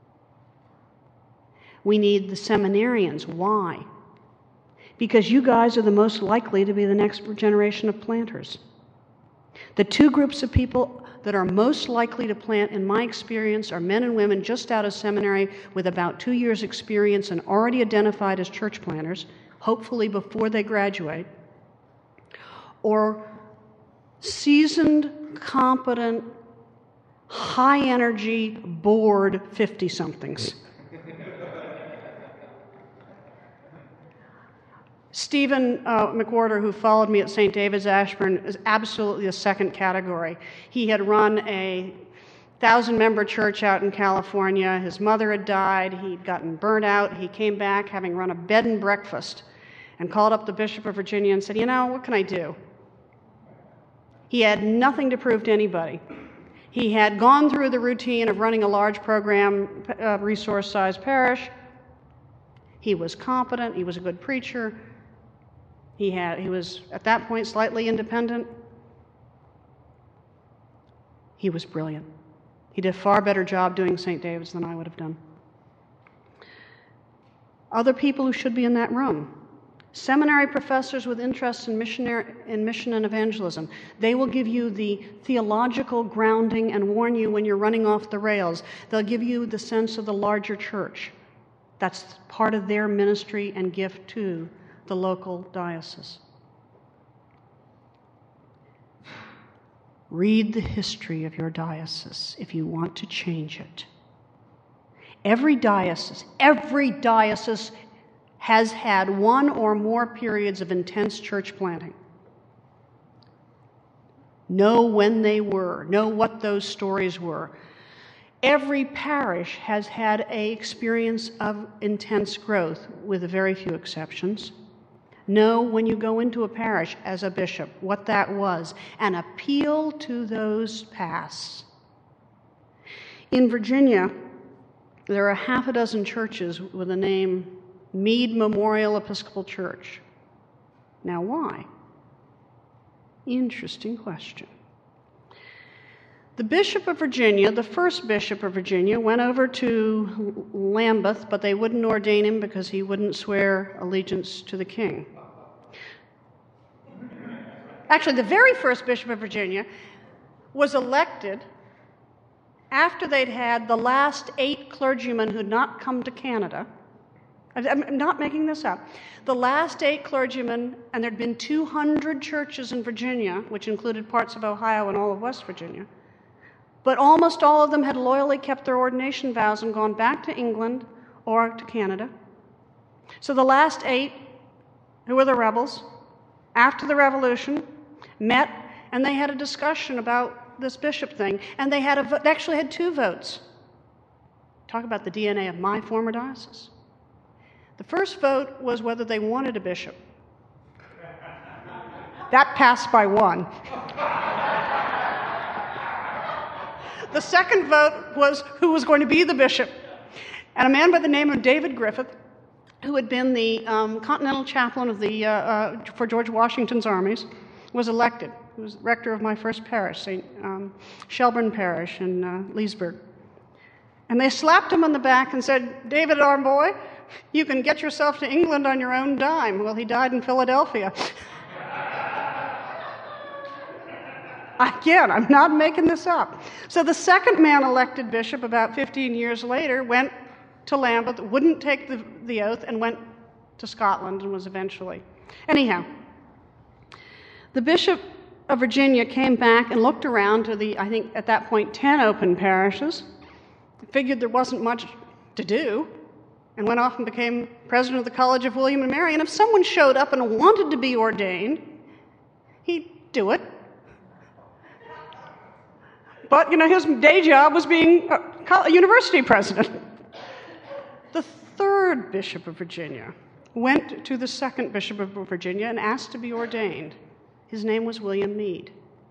A: We need the seminarians. Why? Because you guys are the most likely to be the next generation of planters. The two groups of people that are most likely to plant, in my experience, are men and women just out of seminary with about two years' experience and already identified as church planters, hopefully before they graduate, or seasoned, competent, high-energy, bored fifty-somethings. Stephen uh, McWhorter, who followed me at Saint David's Ashburn, is absolutely the second category. He had run a thousand-member church out in California. His mother had died. He'd gotten burnt out. He came back having run a bed and breakfast and called up the Bishop of Virginia and said, you know, what can I do? He had nothing to prove to anybody. He had gone through the routine of running a large program, uh, resource-sized parish. He was competent. He was a good preacher. He had, he was, at that point, slightly independent. He was brilliant. He did a far better job doing Saint David's than I would have done. Other people who should be in that room. Seminary professors with interest in, missionary, in mission and evangelism. They will give you the theological grounding and warn you when you're running off the rails. They'll give you the sense of the larger church. That's part of their ministry and gift to the local diocese. Read the history of your diocese if you want to change it. Every diocese, every diocese has had one or more periods of intense church planting. Know when they were, know what those stories were. Every parish has had an experience of intense growth, with very few exceptions. Know when you go into a parish as a bishop what that was, and appeal to those pasts. In Virginia, there are half a dozen churches with the name Meade Memorial Episcopal Church. Now, why? Interesting question. The Bishop of Virginia, the first Bishop of Virginia, went over to Lambeth, but they wouldn't ordain him because he wouldn't swear allegiance to the king. Actually, the very first Bishop of Virginia was elected after they'd had the last eight clergymen who'd not come to Canada. I'm not making this up. The last eight clergymen, and there'd been two hundred churches in Virginia, which included parts of Ohio and all of West Virginia. But almost all of them had loyally kept their ordination vows and gone back to England or to Canada. So the last eight, who were the rebels, after the Revolution, met and they had a discussion about this bishop thing. And they had a vo- they actually had two votes. Talk about the D N A of my former diocese. The first vote was whether they wanted a bishop. That passed by one. The second vote was who was going to be the bishop. And a man by the name of David Griffith, who had been the um, continental chaplain of the, uh, uh, for George Washington's armies, was elected. He was rector of my first parish, Saint Um, Shelburne Parish in uh, Leesburg. And they slapped him on the back and said, "David, our boy, you can get yourself to England on your own dime." Well, he died in Philadelphia. Again, I'm not making this up. So the second man elected bishop about fifteen years later went to Lambeth, wouldn't take the, the oath, and went to Scotland and was eventually. Anyhow, the Bishop of Virginia came back and looked around to the, I think at that point, ten open parishes, figured there wasn't much to do, and went off and became president of the College of William and Mary. And if someone showed up and wanted to be ordained, he'd do it. But, you know, his day job was being a university president. The third Bishop of Virginia went to the second Bishop of Virginia and asked to be ordained. His name was William Meade.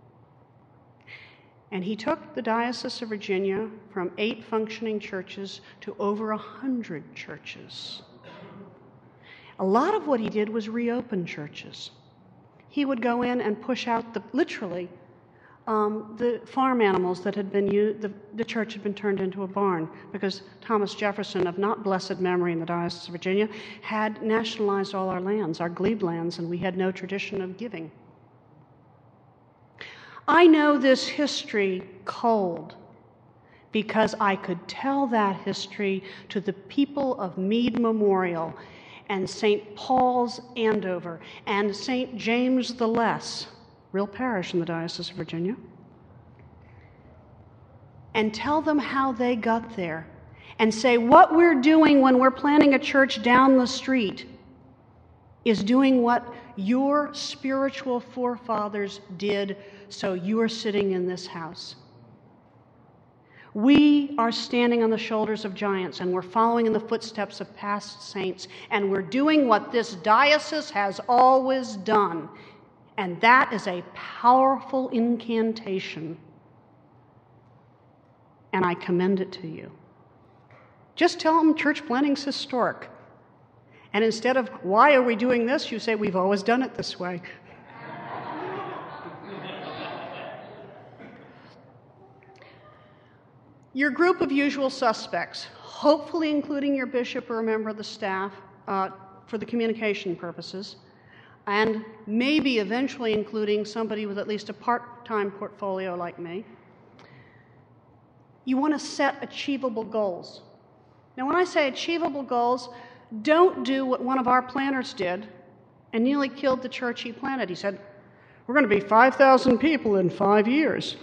A: And he took the Diocese of Virginia from eight functioning churches to over a hundred churches. A lot of what he did was reopen churches. He would go in and push out, the, literally, um, the farm animals that had been used. The, the church had been turned into a barn because Thomas Jefferson, of not blessed memory in the Diocese of Virginia, had nationalized all our lands, our glebe lands, and we had no tradition of giving. I know this history cold because I could tell that history to the people of Meade Memorial and Saint Paul's Andover and Saint James the Less, real parish in the Diocese of Virginia, and tell them how they got there and say what we're doing when we're planting a church down the street is doing what your spiritual forefathers did, so you are sitting in this house. We are standing on the shoulders of giants, and we're following in the footsteps of past saints, and we're doing what this diocese has always done, and that is a powerful incantation, and I commend it to you. Just tell them church planting's historic. And instead of, why are we doing this, you say, we've always done it this way. Your group of usual suspects, hopefully including your bishop or a member of the staff uh, for the communication purposes, and maybe eventually including somebody with at least a part-time portfolio like me, you want to set achievable goals. Now, when I say achievable goals, don't do what one of our planners did and nearly killed the church he planted. He said, we're going to be five thousand people in five years.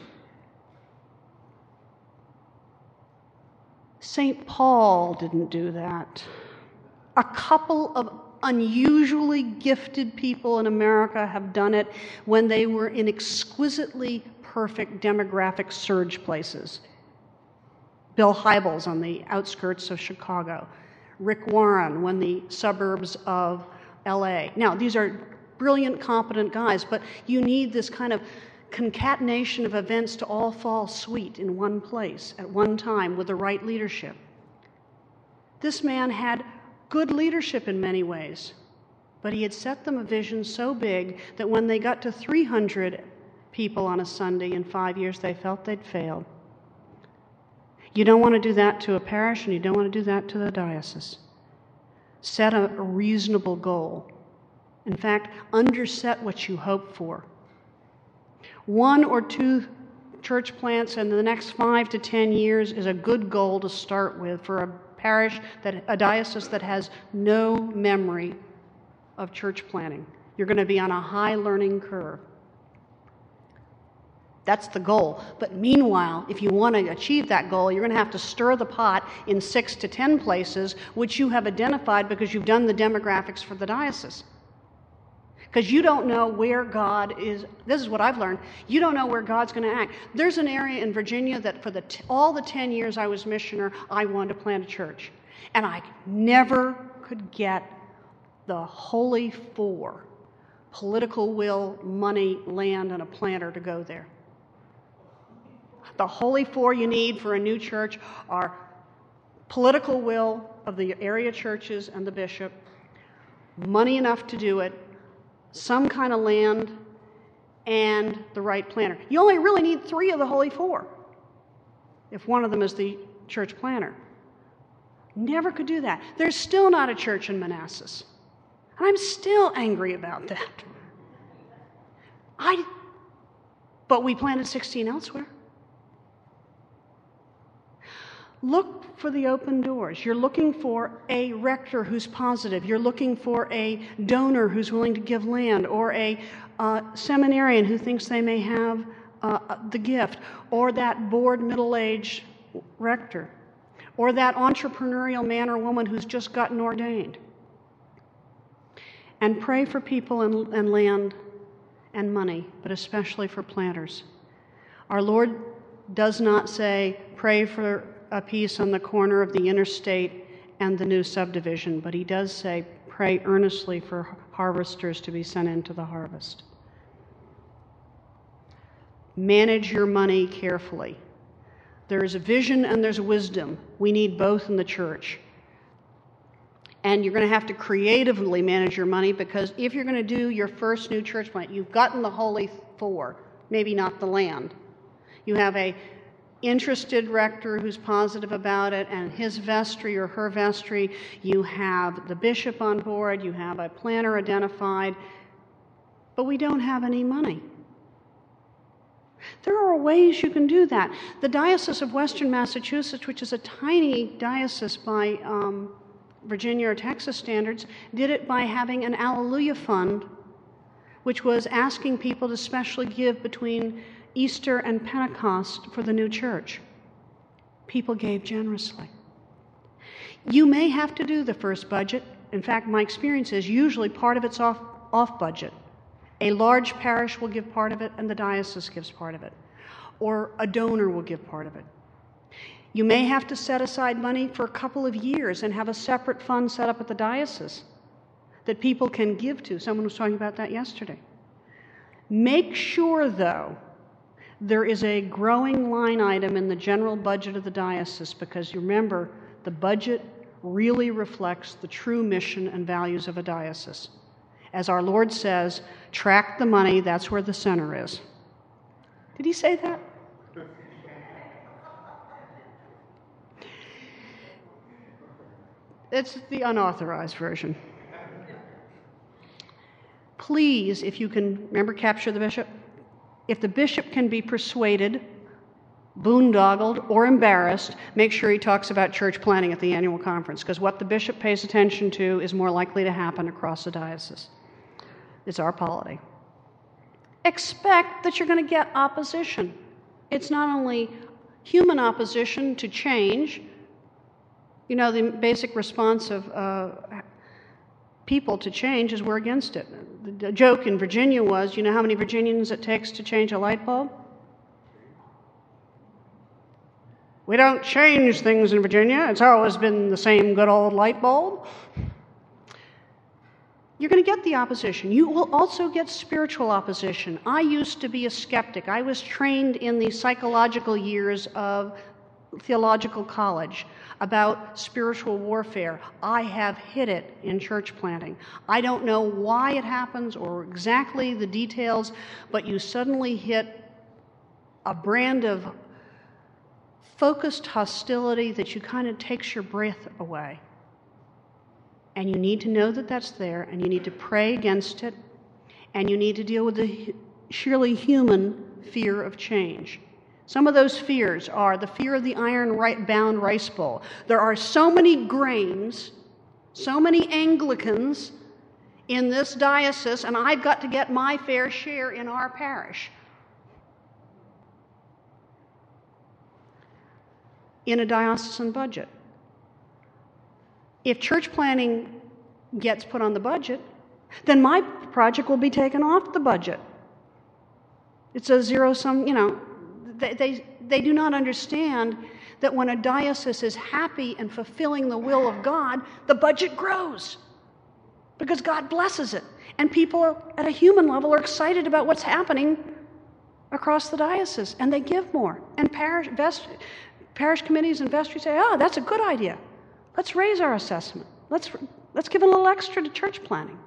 A: Saint Paul didn't do that. A couple of unusually gifted people in America have done it when they were in exquisitely perfect demographic surge places. Bill Hybels on the outskirts of Chicago. Rick Warren when the suburbs of L A. Now, these are brilliant, competent guys, but you need this kind of concatenation of events to all fall sweet in one place at one time with the right leadership. This man had good leadership in many ways, but he had set them a vision so big that when they got to three hundred people on a Sunday. In five years, they felt they'd failed. You don't want to do that to a parish, and you don't want to do that to the diocese. Set a, a reasonable goal. In fact, underset what you hope for. One or two church plants in the next five to ten years is a good goal to start with for a parish, that a diocese that has no memory of church planting. You're going to be on a high learning curve. That's the goal. But meanwhile, if you want to achieve that goal, you're going to have to stir the pot in six to ten places, which you have identified because you've done the demographics for the diocese. Because you don't know where God is. This is what I've learned. You don't know where God's going to act. There's an area in Virginia that for the t- all the ten years I was missioner, I wanted to plant a church. And I never could get the holy four, political will, money, land, and a planter to go there. The holy four you need for a new church are political will of the area churches and the bishop, money enough to do it, some kind of land, and the right planter. You only really need three of the holy four if one of them is the church planter. Never could do that. There's still not a church in Manassas. And I'm still angry about that. I, but we planted sixteen elsewhere. Look for the open doors. You're looking for a rector who's positive. You're looking for a donor who's willing to give land, or a uh, seminarian who thinks they may have uh, the gift, or that bored middle-aged rector, or that entrepreneurial man or woman who's just gotten ordained. And pray for people and, and land and money, but especially for planters. Our Lord does not say, pray for a piece on the corner of the interstate and the new subdivision, but he does say, pray earnestly for harvesters to be sent into the harvest. Manage your money carefully. There's a vision and there's wisdom. We need both in the church. And you're going to have to creatively manage your money, because if you're going to do your first new church plant, you've gotten the holy four, maybe not the land. You have a interested rector who's positive about it, and his vestry or her vestry. You have the bishop on board. You have a planner identified. But we don't have any money. There are ways you can do that. The Diocese of Western Massachusetts, which is a tiny diocese by um, Virginia or Texas standards, did it by having an Alleluia Fund, which was asking people to specially give between Easter and Pentecost for the new church. People gave generously. You may have to do the first budget. In fact, my experience is usually part of it's off, off budget. A large parish will give part of it, and the diocese gives part of it. Or a donor will give part of it. You may have to set aside money for a couple of years and have a separate fund set up at the diocese that people can give to. Someone was talking about that yesterday. Make sure, though, there is a growing line item in the general budget of the diocese, because you remember, the budget really reflects the true mission and values of a diocese. As our Lord says, track the money, that's where the center is. Did he say that? It's the unauthorized version. Please, if you can, remember, capture the bishop? If the bishop can be persuaded, boondoggled, or embarrassed, make sure he talks about church planting at the annual conference, because what the bishop pays attention to is more likely to happen across the diocese. It's our polity. Expect that you're going to get opposition. It's not only human opposition to change. You know, the basic response of uh, people to change is we're against it. The joke in Virginia was, you know how many Virginians it takes to change a light bulb? We don't change things in Virginia. It's always been the same good old light bulb. You're going to get the opposition. You will also get spiritual opposition. I used to be a skeptic. I was trained in the psychological years of theological college. about spiritual warfare. I have hit it in church planting. I don't know why it happens or exactly the details, but you suddenly hit a brand of focused hostility that you kind of takes your breath away. And you need to know that that's there, and you need to pray against it, and you need to deal with the sheerly human fear of change. Some of those fears are the fear of the iron-bound rice bowl. There are so many grains, so many Anglicans in this diocese, and I've got to get my fair share in our parish. In a diocesan budget. If church planning gets put on the budget, then my project will be taken off the budget. It's a zero-sum, you know, they, they, they do not understand that when a diocese is happy and fulfilling the will of God, the budget grows because God blesses it. And people at a human level are excited about what's happening across the diocese, and they give more. And parish, vest, parish committees and vestries say, oh, that's a good idea. Let's raise our assessment. Let's, let's give a little extra to church planning.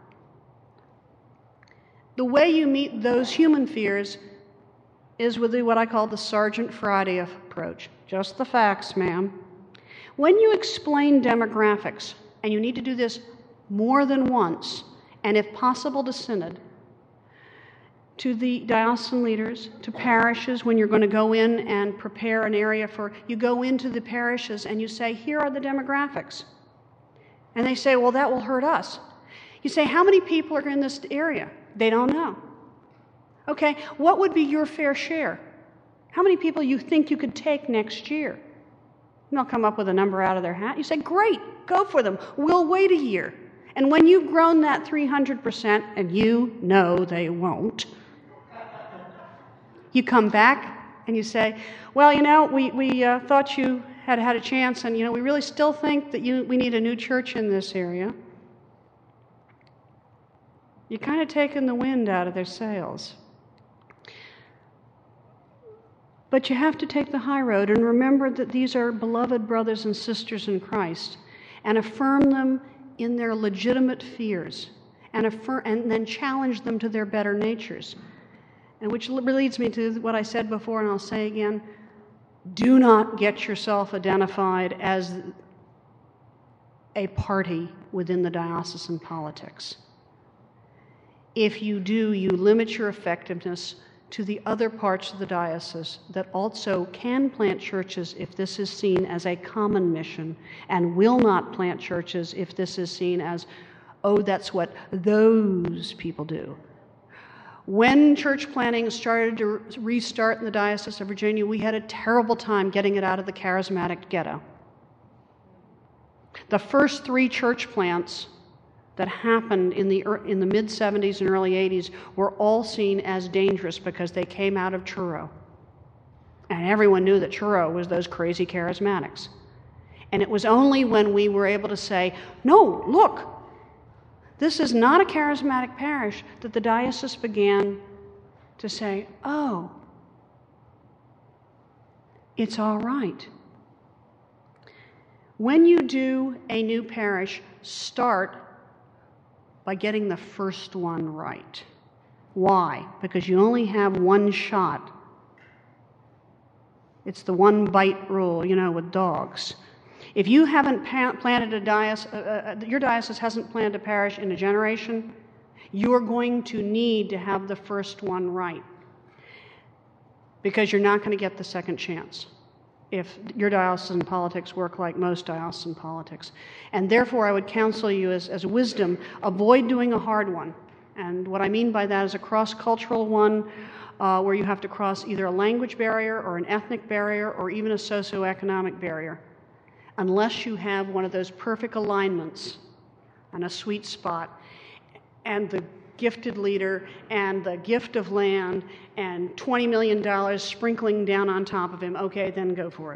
A: The way you meet those human fears is with the, what I call the Sergeant Friday approach. Just the facts, ma'am. When you explain demographics, and you need to do this more than once, and if possible to synod, to the diocesan leaders, to parishes, when you're going to go in and prepare an area for, you go into the parishes and you say, here are the demographics. And they say, well, that will hurt us. You say, how many people are in this area? They don't know. Okay, what would be your fair share? How many people you think you could take next year? And they'll come up with a number out of their hat. You say, great, go for them. We'll wait a year. And when you've grown that three hundred percent, and you know they won't, you come back and you say, well, you know, we, we uh, thought you had had a chance, and, you know, we really still think that you, we need a new church in this area. You're kind of taking the wind out of their sails. But you have to take the high road and remember that these are beloved brothers and sisters in Christ, and affirm them in their legitimate fears, and, affirm, and then challenge them to their better natures. And which leads me to what I said before, and I'll say again, do not get yourself identified as a party within the diocesan politics. If you do, you limit your effectiveness to the other parts of the diocese that also can plant churches if this is seen as a common mission, and will not plant churches if this is seen as, oh, that's what those people do. When church planting started to restart in the Diocese of Virginia, we had a terrible time getting it out of the charismatic ghetto. The first three church plants that happened in the in the mid seventies and early eighties were all seen as dangerous because they came out of Truro. And everyone knew that Truro was those crazy charismatics. And it was only when we were able to say, no, look, this is not a charismatic parish, that the diocese began to say, oh, it's all right. When you do a new parish, start by getting the first one right. Why? Because you only have one shot. It's the one bite rule, you know, with dogs. If you haven't planted a diocese, uh, uh, your diocese hasn't planted a parish in a generation, you're going to need to have the first one right, because you're not going to get the second chance if your diocesan politics work like most diocesan politics. And therefore, I would counsel you as, as wisdom, avoid doing a hard one. And what I mean by that is a cross-cultural one uh, where you have to cross either a language barrier or an ethnic barrier or even a socioeconomic barrier, unless you have one of those perfect alignments and a sweet spot and the gifted leader and the gift of land and twenty million dollars sprinkling down on top of him. Okay, then go for it.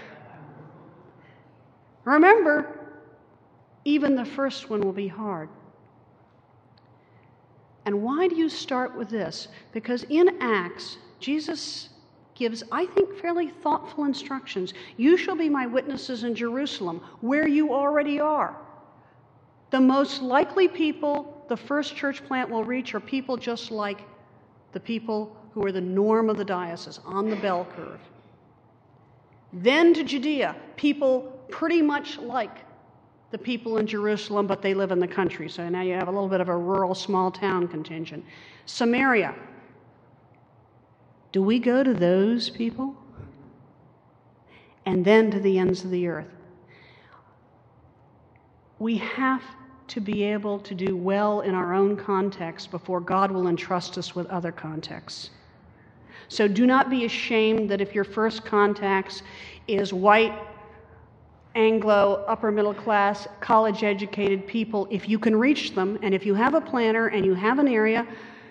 A: Remember, even the first one will be hard. And why do you start with this? Because in Acts, Jesus gives, I think, fairly thoughtful instructions. You shall be my witnesses in Jerusalem, where you already are. The most likely people the first church plant will reach are people just like the people who are the norm of the diocese, on the bell curve. Then to Judea, people pretty much like the people in Jerusalem, but they live in the country. So now you have a little bit of a rural, small town contingent. Samaria. Do we go to those people? And then to the ends of the earth. We have to be able to do well in our own context before God will entrust us with other contexts. So do not be ashamed that if your first contacts is white, Anglo, upper middle class, college educated people, if you can reach them, and if you have a planner and you have an area,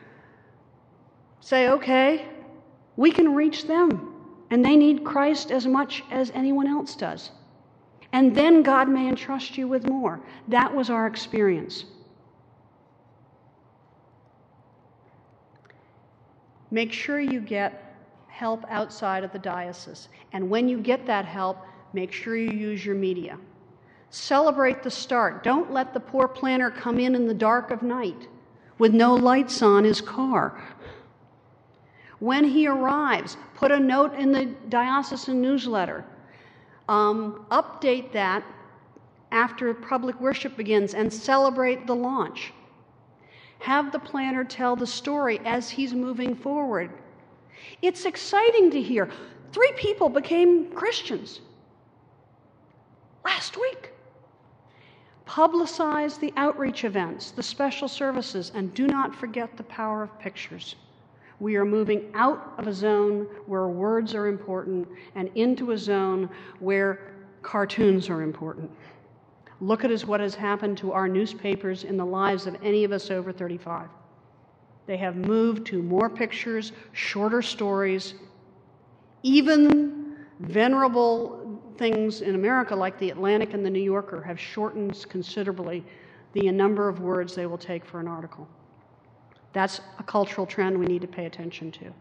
A: say, okay, we can reach them, and they need Christ as much as anyone else does. And then God may entrust you with more. That was our experience. Make sure you get help outside of the diocese. And when you get that help, make sure you use your media. Celebrate the start. Don't let the poor planner come in in the dark of night with no lights on his car. When he arrives, put a note in the diocesan newsletter. Um, update that after public worship begins and celebrate the launch. Have the planner tell the story as he's moving forward. It's exciting to hear. Three people became Christians last week. Publicize the outreach events, the special services, and do not forget the power of pictures. We are moving out of a zone where words are important and into a zone where cartoons are important. Look at what has happened to our newspapers in the lives of any of us over thirty-five. They have moved to more pictures, shorter stories. Even venerable things in America like the Atlantic and the New Yorker have shortened considerably the number of words they will take for an article. That's a cultural trend we need to pay attention to.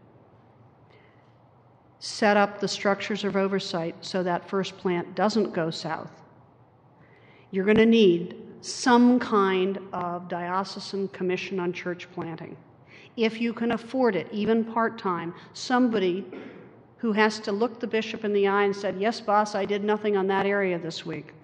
A: Set up the structures of oversight so that first plant doesn't go south. You're going to need some kind of diocesan commission on church planting. If you can afford it, even part-time, somebody who has to look the bishop in the eye and said, yes, boss, I did nothing on that area this week.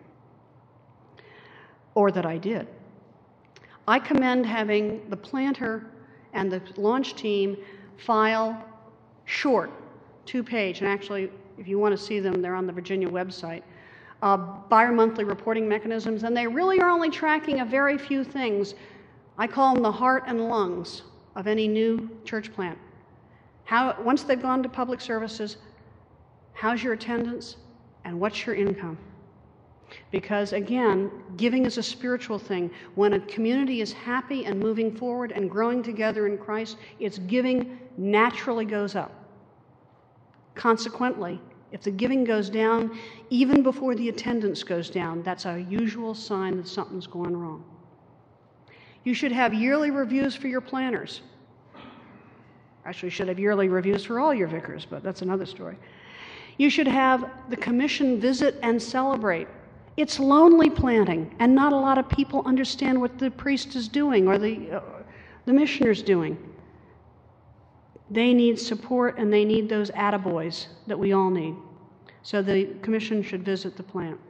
A: Or that I did. I commend having the planter and the launch team file short, two-page, and actually, if you want to see them, they're on the Virginia website, uh, bi-monthly reporting mechanisms, and they really are only tracking a very few things. I call them the heart and lungs of any new church plant. How, once they've gone to public services, how's your attendance and what's your income? Because again, giving is a spiritual thing. When a community is happy and moving forward and growing together in Christ, its giving naturally goes up. Consequently, if the giving goes down, even before the attendance goes down, that's a usual sign that something's going wrong. You should have yearly reviews for your planners. Actually, you should have yearly reviews for all your vicars, but that's another story. You should have the commission visit and celebrate. It's lonely planting, and not a lot of people understand what the priest is doing or the, uh, the missioner's doing. They need support, and they need those attaboys that we all need. So the commission should visit the plant.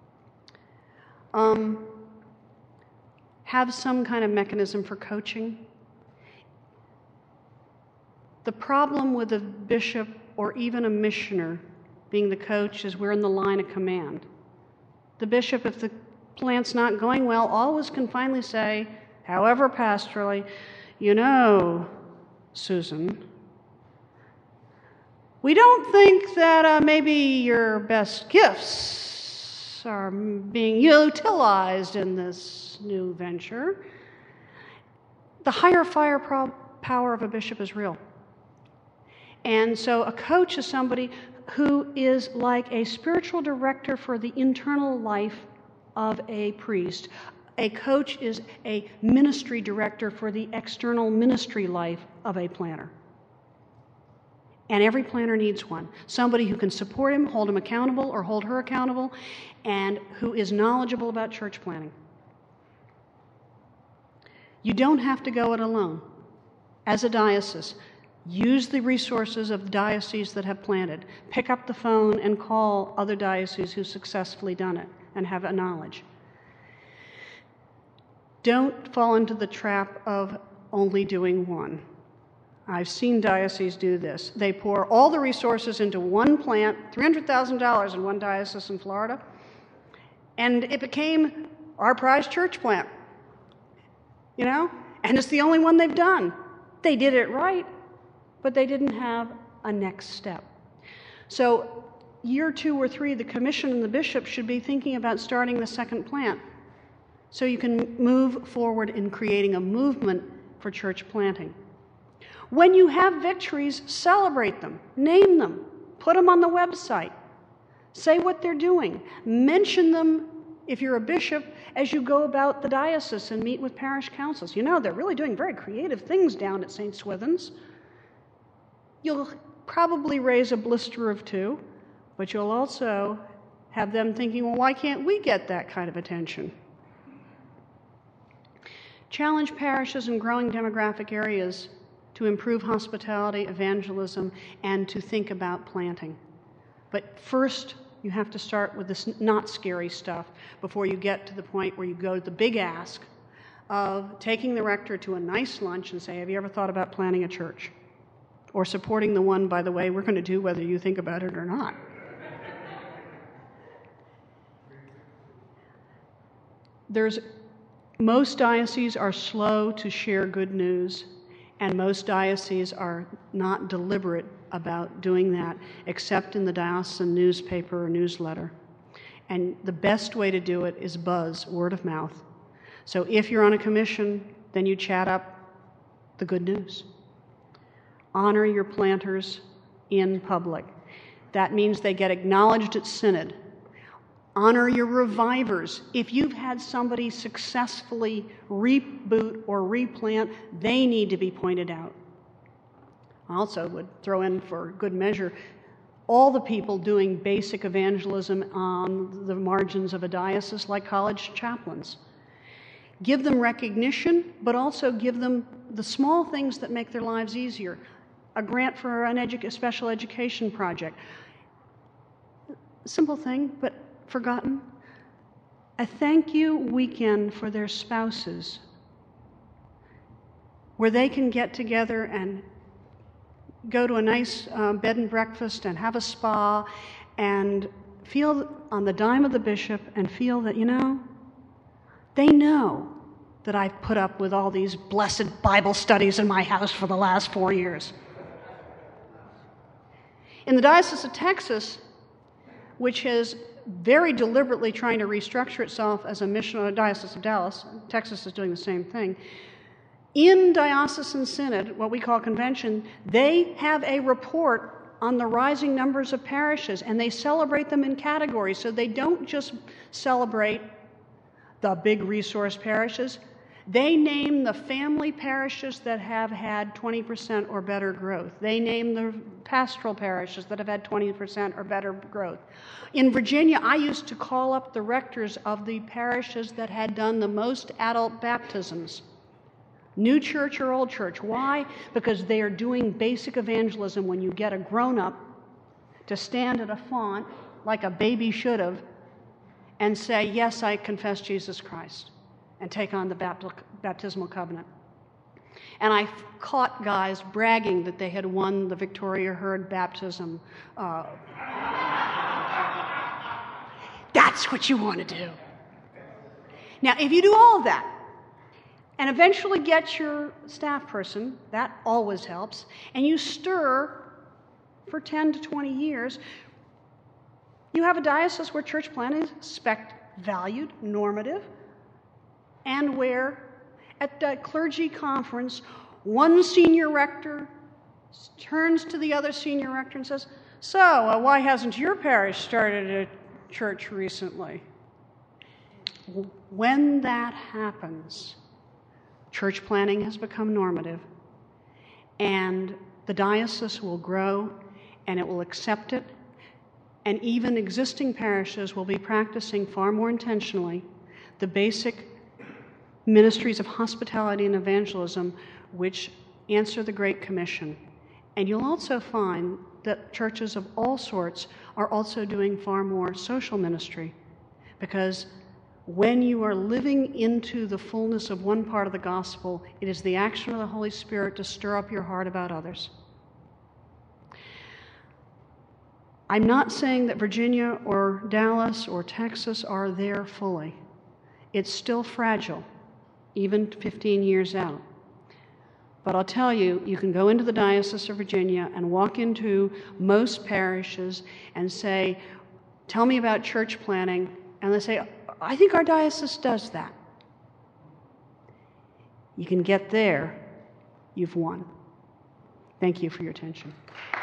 A: Um, have some kind of mechanism for coaching. The problem with a bishop or even a missioner being the coach is we're in the line of command. The bishop, if the plant's not going well, always can finally say, however pastorally, you know, Susan, we don't think that uh, maybe your best gifts are being utilized in this new venture. The higher fire pro- power of a bishop is real. And so a coach is somebody who is like a spiritual director for the internal life of a priest. A coach is a ministry director for the external ministry life of a planner. And every planter needs one. Somebody who can support him, hold him accountable or hold her accountable, and who is knowledgeable about church planting. You don't have to go it alone. As a diocese, use the resources of dioceses that have planted. Pick up the phone and call other dioceses who've successfully done it and have a knowledge. Don't fall into the trap of only doing one. I've seen dioceses do this. They pour all the resources into one plant, three hundred thousand dollars in one diocese in Florida, and it became our prize church plant, you know? And it's the only one they've done. They did it right, but they didn't have a next step. So year two or three, the commission and the bishop should be thinking about starting the second plant so you can move forward in creating a movement for church planting. When you have victories, celebrate them, name them, put them on the website, say what they're doing, mention them if you're a bishop as you go about the diocese and meet with parish councils. You know, they're really doing very creative things down at Saint Swithin's. You'll probably raise a blister of two, but you'll also have them thinking, well, why can't we get that kind of attention? Challenge parishes in growing demographic areas to improve hospitality, evangelism, and to think about planting. But first, you have to start with this not scary stuff before you get to the point where you go to the big ask of taking the rector to a nice lunch and say, have you ever thought about planting a church? Or supporting the one, by the way, we're going to do whether you think about it or not. There's, most dioceses are slow to share good news, and most dioceses are not deliberate about doing that, except in the diocesan newspaper or newsletter. And the best way to do it is buzz, word of mouth. So if you're on a commission, then you chat up the good news. Honor your planters in public. That means they get acknowledged at synod. Honor your revivers. If you've had somebody successfully reboot or replant, they need to be pointed out. I also would throw in for good measure all the people doing basic evangelism on the margins of a diocese, like college chaplains. Give them recognition, but also give them the small things that make their lives easier. A grant for an edu- a special education project. Simple thing, but forgotten. A thank you weekend for their spouses, where they can get together and go to a nice uh, bed and breakfast and have a spa and feel on the dime of the bishop and feel that, you know, they know that I've put up with all these blessed Bible studies in my house for the last four years. In the Diocese of Texas, which is very deliberately trying to restructure itself as a mission, a Diocese of Dallas, Texas is doing the same thing. In Diocesan Synod, what we call convention, they have a report on the rising numbers of parishes, and they celebrate them in categories. So they don't just celebrate the big resource parishes. They name the family parishes that have had twenty percent or better growth. They name the pastoral parishes that have had twenty percent or better growth. In Virginia, I used to call up the rectors of the parishes that had done the most adult baptisms. New church or old church. Why? Because they are doing basic evangelism when you get a grown-up to stand at a font like a baby should have and say, yes, I confess Jesus Christ, and take on the baptismal covenant. And I caught guys bragging that they had won the Victoria Herd baptism. Uh, that's what you want to do. Now, if you do all of that, and eventually get your staff person, that always helps, and you stir for ten to twenty years, you have a diocese where church planting is expect, valued, normative, and where at the clergy conference, one senior rector turns to the other senior rector and says, so, uh, why hasn't your parish started a church recently? When that happens, church planting has become normative, and the diocese will grow and it will accept it, and even existing parishes will be practicing far more intentionally the basic ministries of hospitality and evangelism which answer the Great Commission. And you'll also find that churches of all sorts are also doing far more social ministry, because when you are living into the fullness of one part of the gospel, it is the action of the Holy Spirit to stir up your heart about others. I'm not saying that Virginia or Dallas or Texas are there fully. It's still fragile, even fifteen years out. But I'll tell you, you can go into the Diocese of Virginia and walk into most parishes and say, tell me about church planting, and they say, I think our diocese does that. You can get there, you've won. Thank you for your attention.